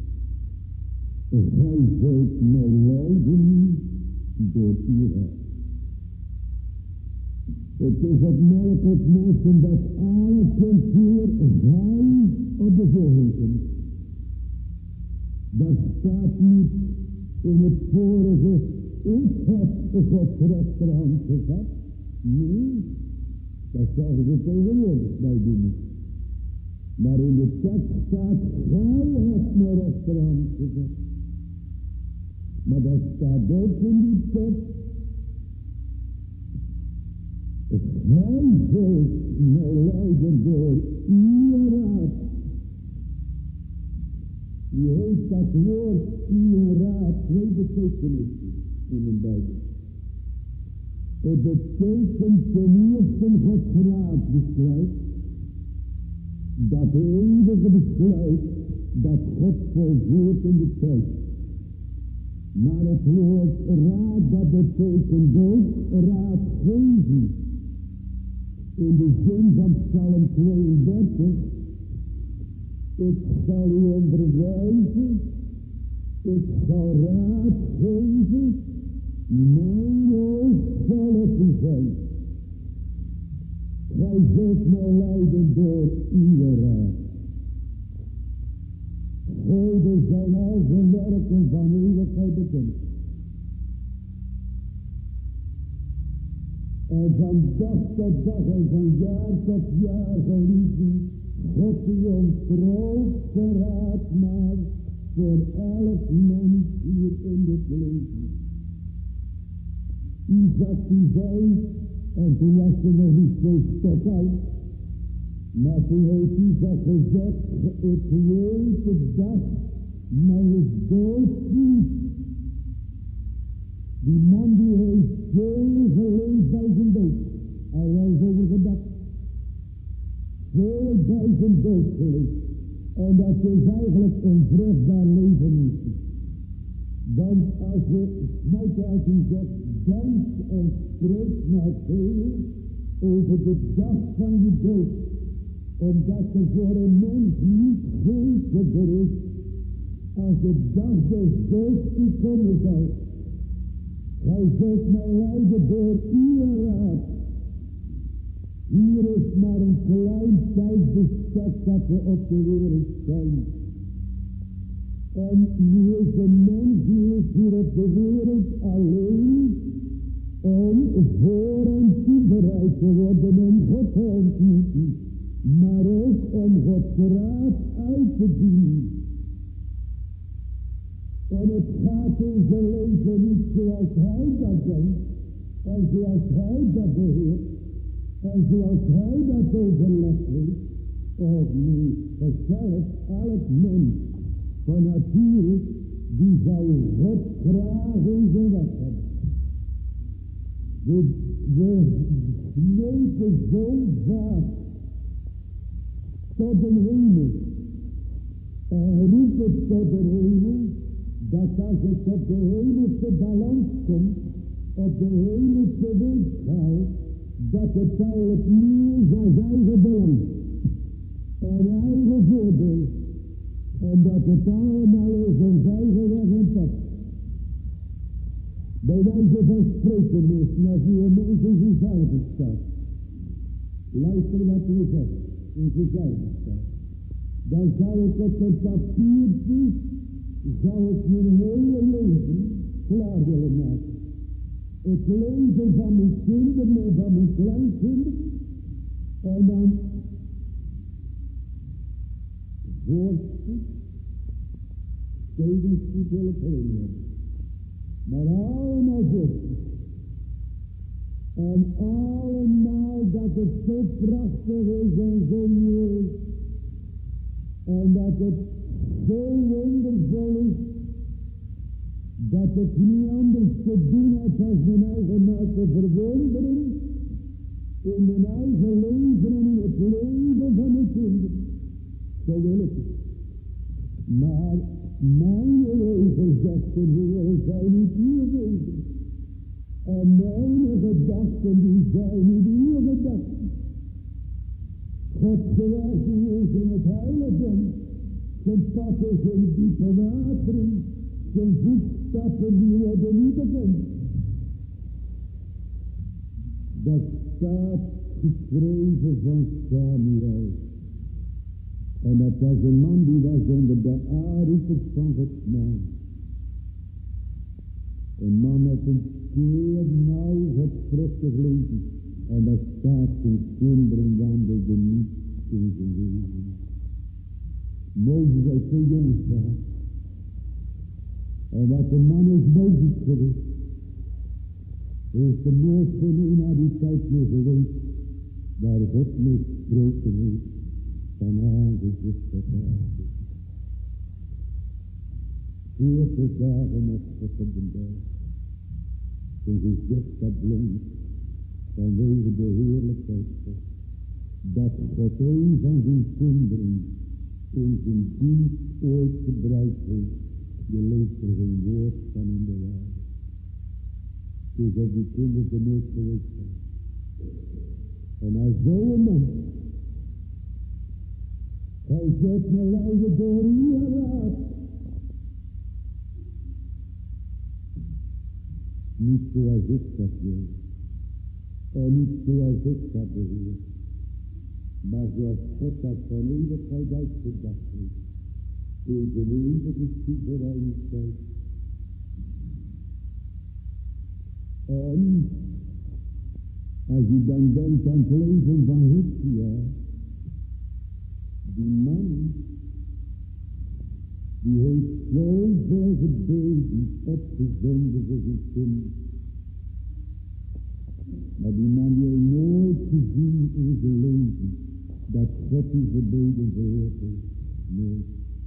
S1: Gij zult mij leiden door uw hart. Het is opmerkelijk mensen dat alle cultuur hij op de voorgrond komt. Dat staat niet in het vorige, ik heb Gods rechterhand gevat. Nee, dat zeggen ze tegenwoordig bij doen. Maar in de tekst staat, gij hebt mijn rechterhand gezet. Maar dat staat ook in die tekst. Gij zult mij leiden door uw raad. U heeft dat woord uw raad twee betekenissen in de Bijbel. Het betekent ten eerste Gods raad besluit. Dat eeuwige besluit dat God volvoert in de tijd. Maar het woord raad, dat betekent ook raadgeving. In de zin van Psalm 32. Ik zal u onderwijzen. Ik zal raad geven. Mijn oog zal op u zijn. Gij zult mij leiden door uw raad. Goden zijn al zijn werken van eeuwigheid bekend. En van dag tot dag en van jaar tot jaar geliefden, God die ons trouw verraad maakt voor elk mens hier in dit leven. Isaac die zei, en toen was er nog niet zo stok uit, maar toen heeft Isaac gezegd, ik weet de dag, maar is dood niet. Die man die heeft veel geleefd bij zijn dood. Hij was over gedacht. Veel bij zijn dood geleefd. En dat is eigenlijk een vruchtbaar leven niet. Want als je snijdt en zegt, denk en spreek maar veel over de dag van je dood, omdat er voor een mens niet zekerder is als de dag des doods die komen zal. Hij zult mij leiden door uw raad. Hier is maar een klein tijdbestek dat we op de wereld zijn. En nu is een mens die is hier op de wereld alleen om voor en toebereid te worden om God te ontmoeten, maar ook om Gods raad uit te dienen. En het gaat in zijn leven niet zoals hij dat denkt, en zoals hij dat beheert, en zoals hij dat overlegd heeft. Oh nee, zelfs elk mens van nature, die zou God graag in zijn weg hebben. We smeken zo vaak tot de hemel en roepen tot de hemel, dat als het op de hemelse balans komt, op de hemelse weegschaal, dat het eigenlijk meer is als eigen belang en eigen voordeel, en dat het allemaal is ons eigen weg en pad. Bij wijze van spreken is, als u een mens in zichzelf staat, luister wat u zegt, in zichzelf staat, dan zou ik op een papiertje, zou ik mijn hele leven klaar willen maken. Het leven van mijn kinderen en van mijn kleinkinderen, en dan voorspoed, tegenspoed wil ik heen hebben. Maar allemaal voorspoed. En allemaal dat het zo prachtig is en zo mooi. En dat het zo wondervol is, dat het niet anders te doen heeft als mijn eigen mij te verwonderen in mijn eigen leven en in het leven van mijn kinderen. Zo wil ik het. Maar mijn leven, zegt de Heer, zijn niet uw wegen. En mijn gedachten, die zijn niet uw gedachten. Gods weg is in het heiligdom. Zijn pad is in diepe wateren. Zijn voetstappen die worden niet bekend. Dat staat geschreven van Samuel. En dat was een man die was onder de aanroepers van Gods naam. Een man met een zeer nauw godvruchtig leven. En dat staat zijn kinderen wandelden niet in zijn leven. Mozes heeft twee jongens gehad. En wat een man is Mozes geweest. Er is de nooit geen naar die tijd meer geweest. Waar God mee gesproken heeft. Van aangezicht tot aangezicht. 40 dagen met God op de berg. Zijn gezicht dat blonk vanwege de heerlijkheid God. Dat God een van zijn kinderen in zijn dienst ooit gebruikt heeft. Je leest er geen woord van in de waarheid. Dus of die kinderen er nooit geweest zijn. En als zo'n man, hij zet me leiden door uw raad. Niet zoals ik dat wil. En niet zoals ik dat beheer. Maar zoals God dat van eeuwigheid uitgedacht heeft. In zijn eeuwige soevereiniteit. En als je dan denkt aan het leven van Hizkia, die man, die heeft zoveel gebeden opgezonden voor zijn kind. Maar die man die heeft nooit gezien in zijn leven dat God die gebeden verhoord heeft. Nee.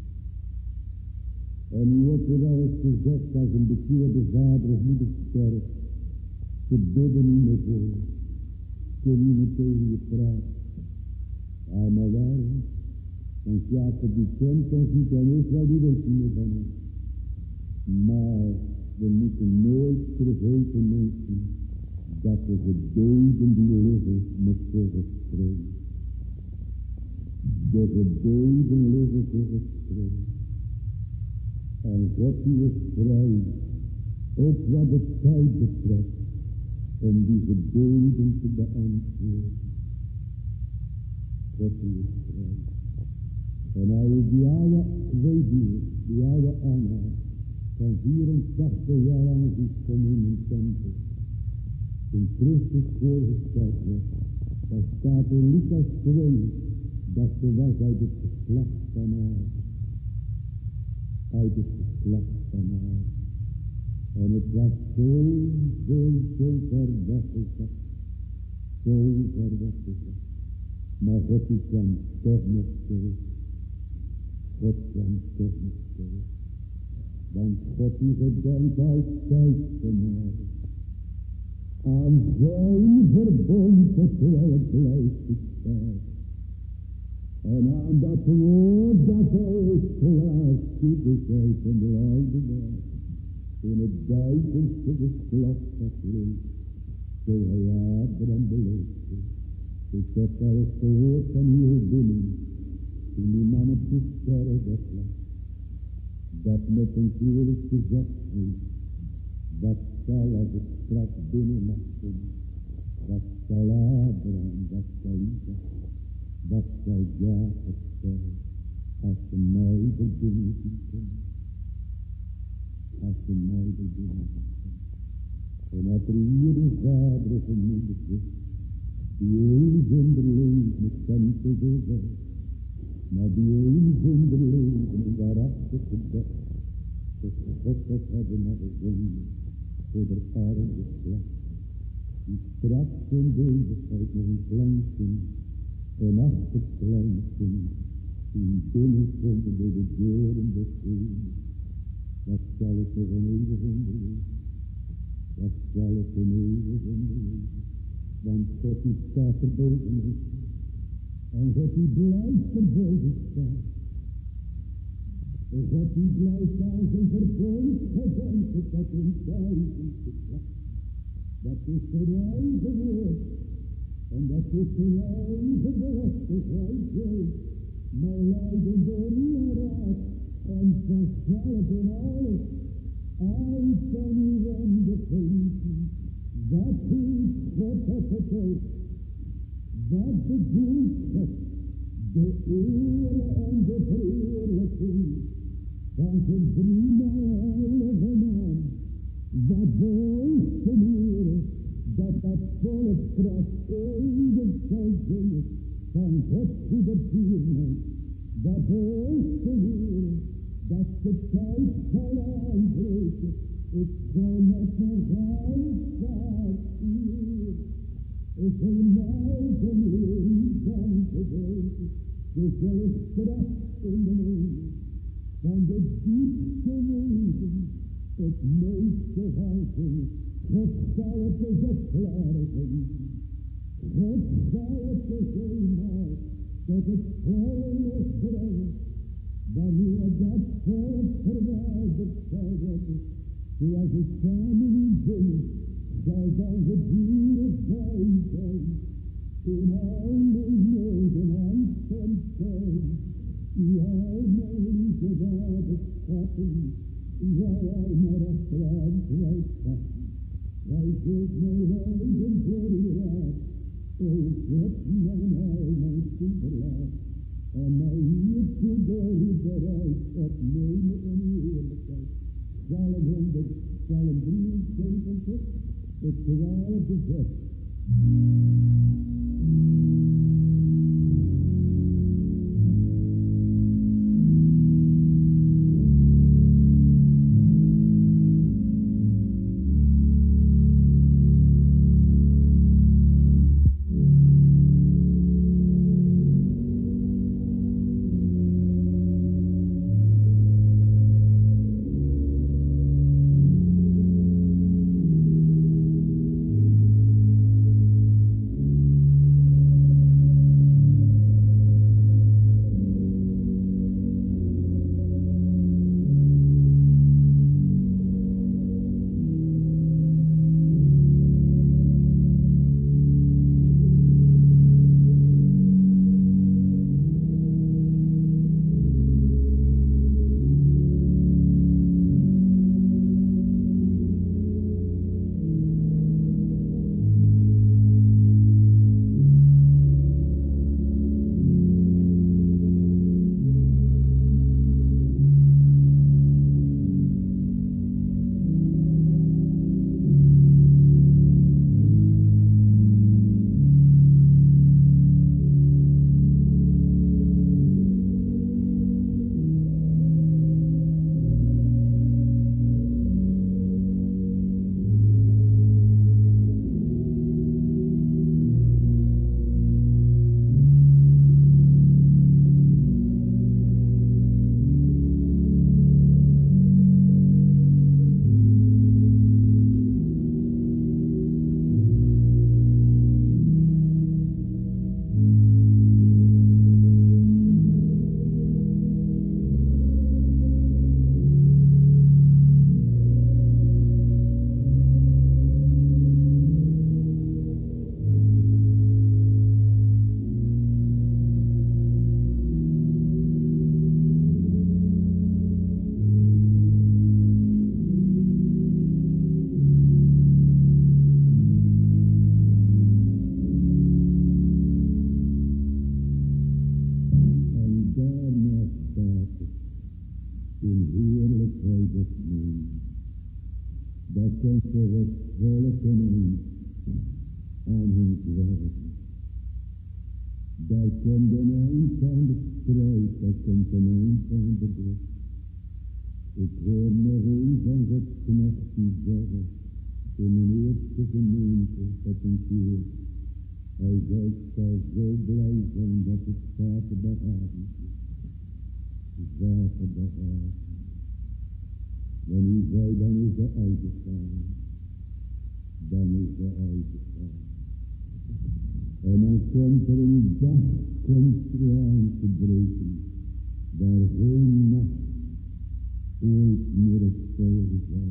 S1: En nu wordt er wel eens gezegd als een bekeerde vader of moeder sterft, ze bidden niet meer voor je. Kun niet meer tegen je praten. Ja, maar waarom? Want Jacob die kent ons niet en Israël die weet niet meer van hem. Maar we moeten nooit vergeten mensen, dat de gebeden die liggen met volgens stroom. De gebeden liggen volgens stroom. En God die is vrij, ook wat de tijd betreft, om die gebeden te beantwoorden. God die is vrij. En hij is die oude weduwe, die oude Anna, van 84 jaar aan die kom in een tempel. Toen Christus voorgesteld werd, daar staat in Lucas 2, dat ze was uit het geslacht van haar. Uit het geslacht van haar. En het was zo ver weggezakt. Zo ver weggezakt. Maar God die kwam toch nog terug. God kwam toch nog terug. Want God die gedenkt altijd van mij. Aan zijn verbond terwijl het blijft bestaan. En aan dat woord dat hij heeft gelaat toegezegd van de oude waard. In het 1000ste geslacht dat leeft. Zo hij Abraham beloofde. Ik heb wel eens gehoord van hier binnen. Toen die man op de sterrenbed lag. Dat met een keer is gezegd heeft. Wat zal als het straks binnen mag komen. Wat zal Abraham, wat zal Isaac. Wat zal Jacob zeggen. Als ze mij er binnen zien komen. Als ze mij er binnen zien komen. En dat er hier een vader of een moeder is. Die een zonder leven kent te veel zijn. Maar die een zonder leven en waarachtig gebed. Dat God dat hebben maar gevonden. Voor de arme geslacht. Die straks in bezigheid nog een kleinkind. En achterkleinkind. Die binnenkomt door de deuren des hemels. Wat zal het toch een eeuwig onderwezen. Wat zal het een eeuwig onderwezen. Want God die staat er boven ons. En God die blijft er boven staan. En God die blijft aan zijn verbond gedenken tot een 1000 geslacht. Dat is zijn eigen woord. En dat is zijn eigen belofte. Hij zegt, maar leiden door uw raad. En vanzelf in alles. Uit van uw wende genieten. Wat heeft God op het oog? Wat bedoelt God? De eer en de verheerlijking van zijn driemaal heilige naam. Wat beoogt de Heer dat dat volk straks eeuwig zal zingen van Gods goedertierenheid. Wat beoogt de Heer dat de tijd zal aanbreken. Ik zal met mijn gans hier. Ik wil mij van Heer uw danken geven. We zullen straks in de hemel van de diepste leven het meeste gaan zingen. God zal het dus opklaren genieten. God zal het dus eenmaal tot het volle brengen. Wanneer dat volk verwijderd zal worden, zoals het samen in zingen, zal dan gedurende zijn. In al mijn noden, angst en pijn, die al mijn lieve vaderschappen, zal hij maar achteraan kwijtpakken. Hij zult mij leiden voor uw raad, o God, mijn heil, mijn toeverlaat. En mij hiertoe door u bereid opnemen in uw heerlijkheid. Psalm 73, het 12e vers. heerlijkheid des neemt. Dat komt voor het volk in aan hun werk. Daar komt een eind van de strijd, daar komt een eind van de druk. Ik hoor nog een van Gods knechten zeggen, in mijn eerste gemeente op een keer. Hij zei, ik zal zo blij zijn dat het zaterdagavond is. Zaterdagavond. Wanneer zei, dan is de uitgegaan. Dan is de uitgegaan. En dan komt er een dag, komt er aan te breken, waar geen nacht ooit meer het volgen zal.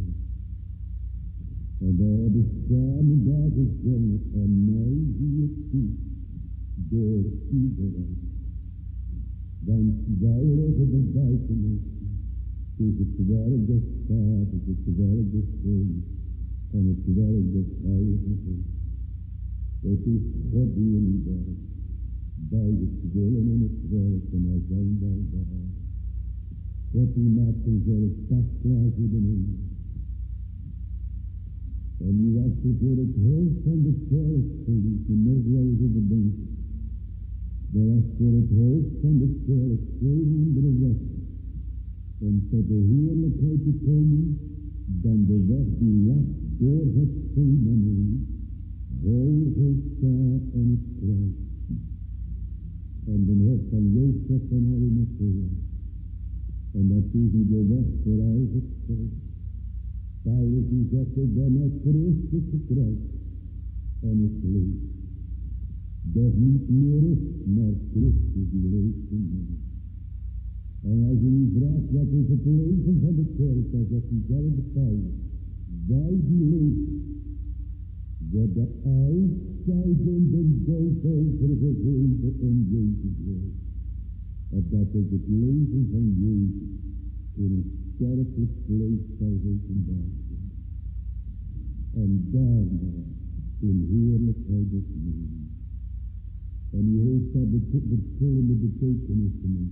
S1: En we hebben samen daar gezongen, en mij zie ik toe, door iedereen. Want wij liggen er buiten ons, het is het werk des Vaders, het werk des Zoons, en het werk des Heiligen Geestes. Het is God die in werkt, bij het willen en het werken, en zijn wij daar. God die maakt ons zelfs pas klaar voor de hemel. En nu was er voor het hoofd van de kerk geliefd, en nog wel eens overdenken. Er was voor het hoofd van de kerk geen andere weg om tot de heerlijkheid te komen dan de weg die lag door het Gemene, Golgotha en het kruis. En de hoofd van Jozef van Arimathea. En dat is nu de weg vooruit gesteld. Paulus die zegt, ik ben met Christus gekruist en ik leef. Doch niet meer ik, maar Christus die leeft in mij. En als je nu vraagt, wat is het leven van de kerk, dan zegt diezelfde Paulus, wij die leven, worden uitscheidenden dood overgegeven om Jezus wil. Opdat ook het leven van Jezus in een sterfelijk vlees zal openbaar zijn. En daarna in heerlijkheid des levens. En u heeft dat verschillende betekenissen.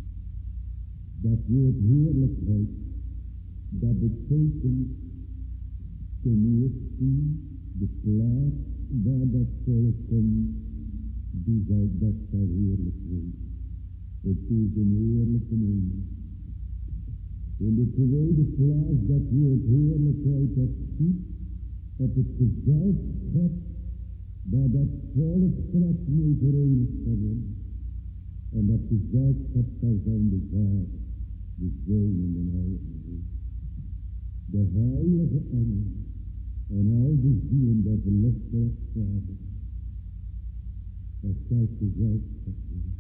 S1: Dat woord heerlijkheid, dat betekent ten eerste de plaats waar dat volk komt, dat zal heerlijk wezen. Het is een heerlijke hemel. In de tweede plaats dat woord heerlijkheid dat ziet op het gezelschap waar dat volk straks mee verenigd zal worden. En dat gezelschap zal zijn de Vader, de Zoon en de Heilige Geest. De heilige engelen en al de zielen der verloste rechtvaardigen. Dat zal het gezelschap zijn.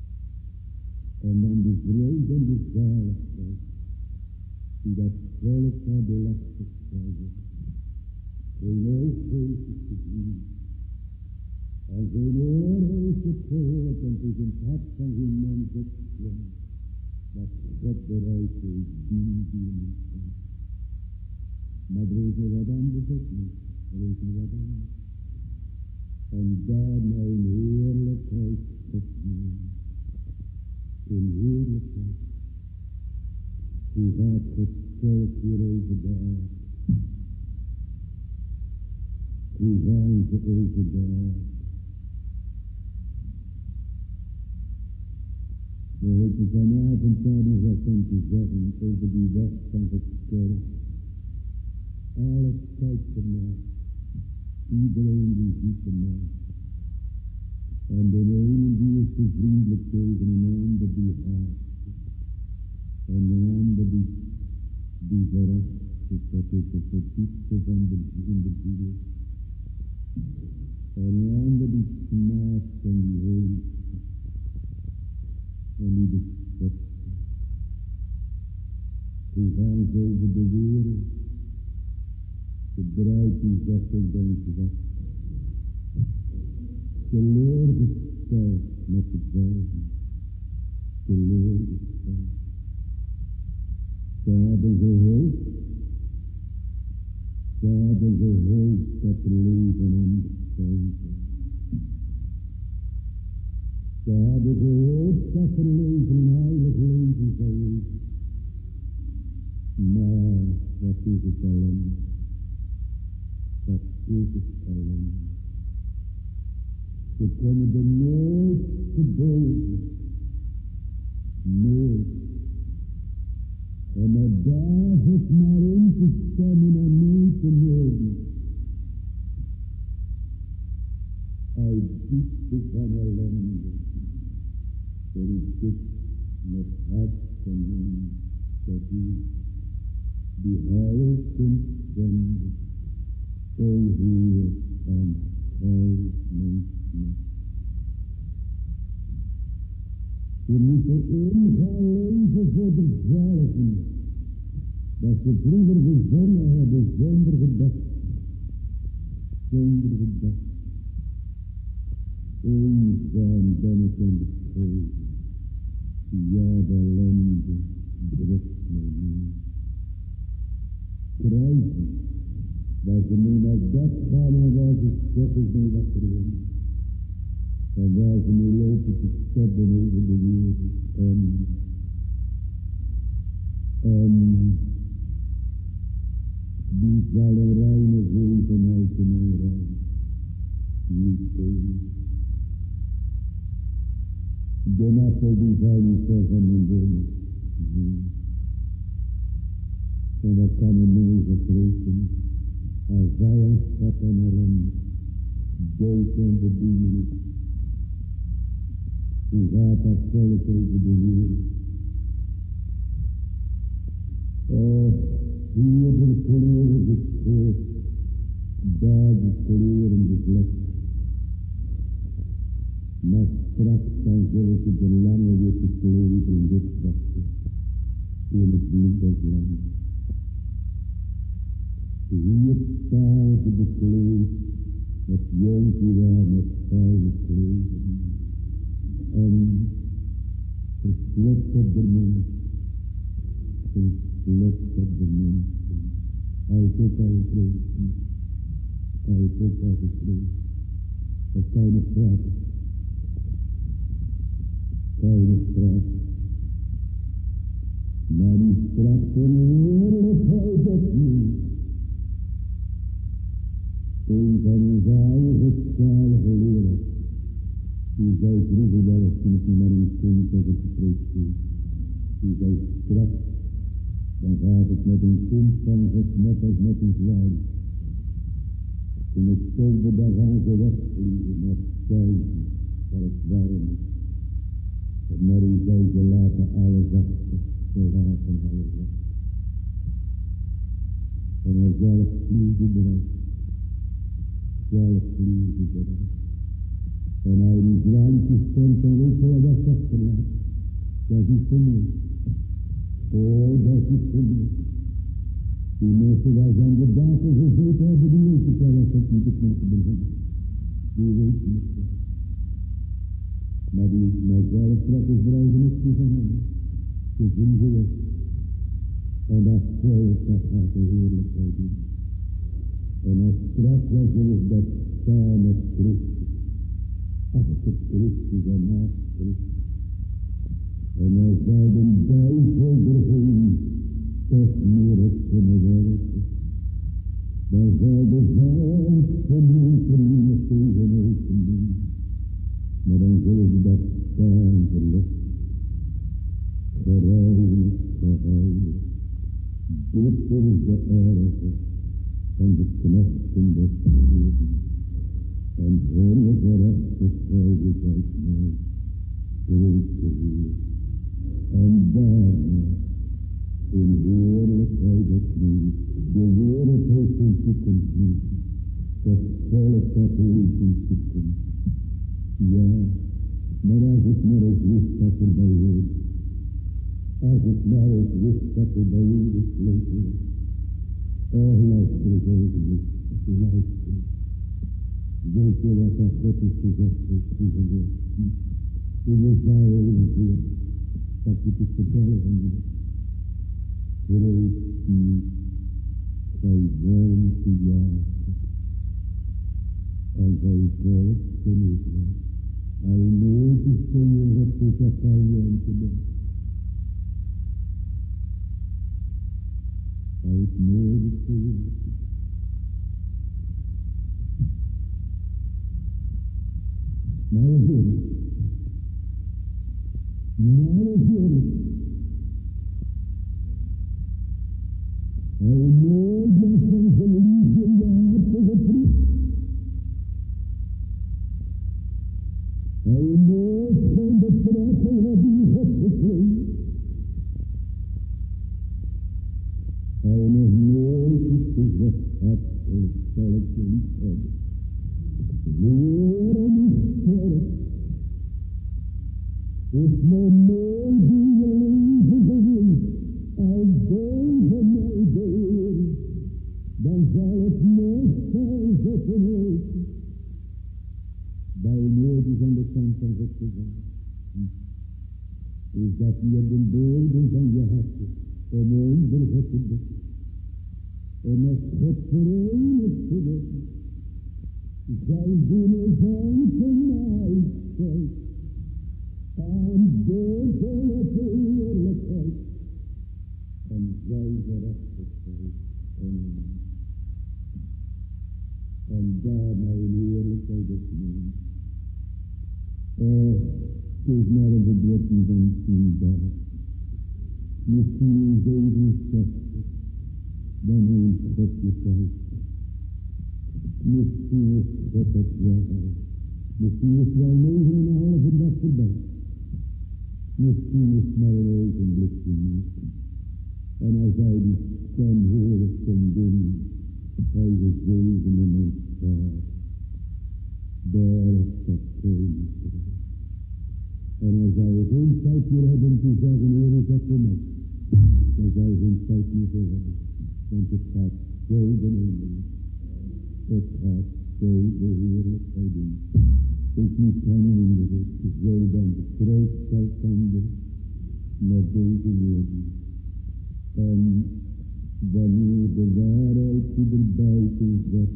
S1: En dan de vrede en de zaligheid, die dat volk naar de last gesteld wordt. Geen oog heeft het gezien, en geen oor heeft het gehoord, en het is in het hart van geen mens opgeklommen, wat God bereid heeft, die niet zijn. Maar er is nog wat anders ook niet, er is nog wat anders. En daarna in heerlijkheid opnemen. In heerlijkheid. Hoe gaat het volk weer over de aarde? Hoe gaan ze over de aarde? We hopen vanavond daar nog wat van te zeggen over die weg van het kerk. Alles kijkt ernaar. Iedereen die ziet ernaar. En de ene die is te vriendelijk tegen een ander die haat. En de ander die veracht. Dat is het diepste van in de ziel. En een ander die smaakt en die hoont. En die bespot. Hoe gaan ze over de wereld? De bruid die zegt, ik ben zwak. Teleurgesteld met het werken. Teleurgesteld. Ze hebben gehoopt. Ze hebben gehoopt dat er leven anders zou zijn. Ze hadden gehoopt dat er leven, een heilig leven zou wezen. stemmen en mee te horen. Uit diepte van ellende. Verzoek met hart en mond dat u die heil kunt zenden. O Heer en Gij mijn knecht. We moeten ingaan leven voor de zaligen. Dat ze vroeger gezongen hebben zonder gedachte. Zonder gedachte. Eenzaam ben ik in de schuld. Ja, de ellende drukt mij neer. Kruisen, waar ze mee naar bed gaan en waar ze stoffen mee wakker worden. En waar ze mee lopen te stebben over de wereld. En die zal een reine zeven uit in een rein. Niet tegen. De nappel die zal niet ver van mijn bomen. Nee. En dat kan een mens spreken. Als vijandschap en ellende. Dood en bediening. Hoe gaat dat volk over de wereld? Oh, hier de kleren gescheurd. Daar de kleren bevlekt. Maar straks dan zullen ze de lange witte kleren wit wachten. In het bloed des lands. Hier staan ze bekleed. Met Jozua met vuile kleren. En geklopt op de mens. Geklopt op de mensen. Hij is ook al geklopt. Hij is ook al geklopt. Dat kan je praten. Keine Strafe. Maar die straffe heerlijkheid op niet. Een van onze eigen zalige leraar. Die zei vroeger wel eens toen ik me maar een kind over gepreekt heb. Die zei straks. Dan gaat het met een kind van God net als met een zwaai. Toen ik stelde, dan gaan ze wegvliegen naar het zuiden, waar het warm is. Maar u zei, ze laten alles achter, ze laten alles achter. En hij zelf vliegen eruit. Zelf vliegen eruit. En hij die zwaantjes stond en weet je wat achterlaat. Dat is te mooi. Oh, dat is te mooi. Die mensen waar ze aan de daken gezeten hebben, die weten wel wat dat niet te knappen beginnen. Die weten het wel. Maar die zelf trekken vrouwen niet toe van hen. Ze zien ze weg. En dat volk, dat gaat de heerlijkheid doen. En als straks was er dat staan met Christus. Achter Christus en naast Christus. En als zij de duivel erheen toch meer op kunnen werken. Dan zal de vijand van mensen niet tegen open doen. Maar dan zullen ze dat staan verlossen. Gereinigd, geheiligd. Dit is de erge van de knechten des Heeren. En hun gerechtigheid is uit mij, spreekt de Heer. En daarna, in heerlijkheid des nieuws, de wereld heeft een toekomst niet. Het volk dat heeft een toekomst. Ja, maar als ik maar eens wist dat er bij hoort. Als ik maar eens wist dat er bij u gesloten is. Oh, luister eens ogenblik, luister. Weet je wat dat God is gezegd heeft tegen je? Je zou ongeveer, dat je te vertellen van je. Vrees niet, gij woont te jagen. En gij volk te Israël. Hij nooit is te je op de zakijnen te doen. Hij is nooit te je op de. Nou heerlijk. Nou heerlijk. Hij nooit is maar mooi die je leven geweest, als deze mij door, dan zal het nooit zijn genezen. Bij nooit is aan de kant van God gezegd, is dat niet op de bodem van je hart om onder God te bidden, om met God verenigd te worden. Zij doen zijn genaaidheid aan deze heerlijkheid en zijn gerechtigheid en daar mijn heerlijkheid is neemt. Het is maar een verdrukking van 10 dagen. Misschien 67, dan neemt God je tijd. Misschien is God het wel. Misschien is wel 9,5 dag voorbij. Misschien is het maar een ogenblikje meer. En als hij die stem horen kon doen, hij gezegende mijn vader. Daar is dat koninkrijk. En hij zou geen tijd meer hebben te zeggen, Heer, is dat voor mij. Hij zou geen tijd meer voor hebben. Want het gaat zo beneden. Het gaat zo de heerlijkheid in. Ik moet gaan herinneren, zo dan de troost zal zenden met deze woorden. En wanneer de waarheid die er buiten zegt,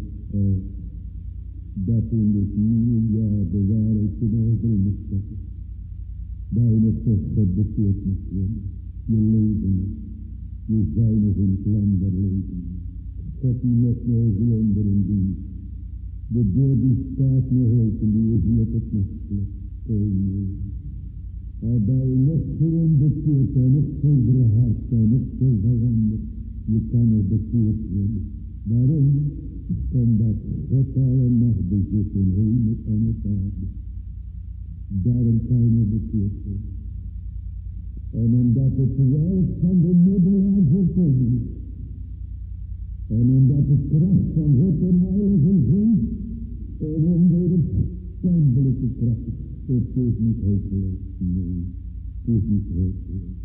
S1: dat in het nieuwe jaar de waarheid te over moet zetten, dat je nog toch God bekeerd moet worden. Je leven nog, je zijn nog in het land der leven. God die nog nog wonderen doen. De deur die staat nog open, die is niet op het nachtplek. O nee. Al ben je nog zo onbekeerd en nog zo verhard en nog zo veranderd, je kan nog bekeerd worden. Waarom? Omdat God alle macht bezit in hemel en op aarde. Daarom kan je nog bekeerd worden. En omdat het werk van de middelaar voorkomen is. En omdat de kracht van God en Heilige Geest een onwederstandelijke kracht is. Het is niet hopeloos. Nee, het is niet hopeloos.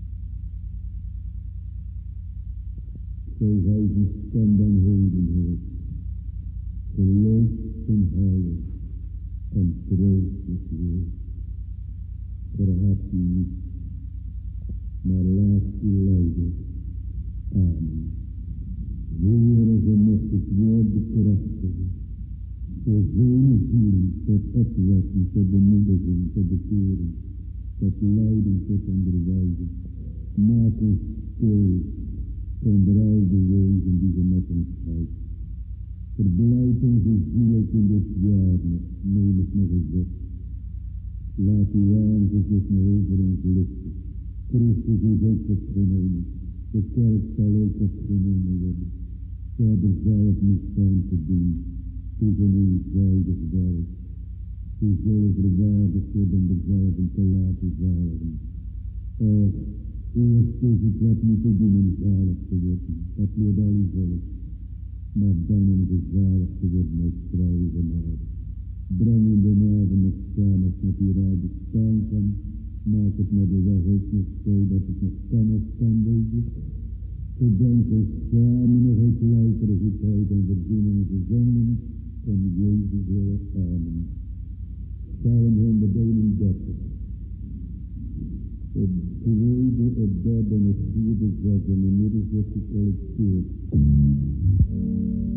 S1: Zo gij die stem dan heden hoort. Geloof en heilig en troost het woord. Verhard u niet, maar laat u leiden. Amen. Heere, ge mocht het woord bekrachtigen, voor vele zielen, tot opwekking, tot bemoediging, tot bekering, tot leiding, tot onderwijzing. Maak ons stil onder al de wegen die ge met ons houdt. Verblijd onze ziel ook in dit jaar nog, neem het nog eens op. Laat uw aangezicht nog over ons lichten. Christus is ook opgenomen, de kerk zal ook opgenomen worden. Ze hebben zelf niets aan te doen. Het is een eenvoudig werk. Ze zullen verwaardigd worden er zelf te laten zaligen. Eerst is het wat moeten doen om zalig te worden. Dat leert al uw volk. Maar dan om gezalig te worden uit vrije genade. Breng in de avond nog samen met die raad staan kan. Maak het met de weg ook nog zo dat het nog kan wezen. Gedenk ons samen nog uit loutere goedheid en verdien onze zonden om Jezus willen. Amen. Psalm 131. Het tweede, het derde en het vierde zet en inmiddels wordt gecollecteerd.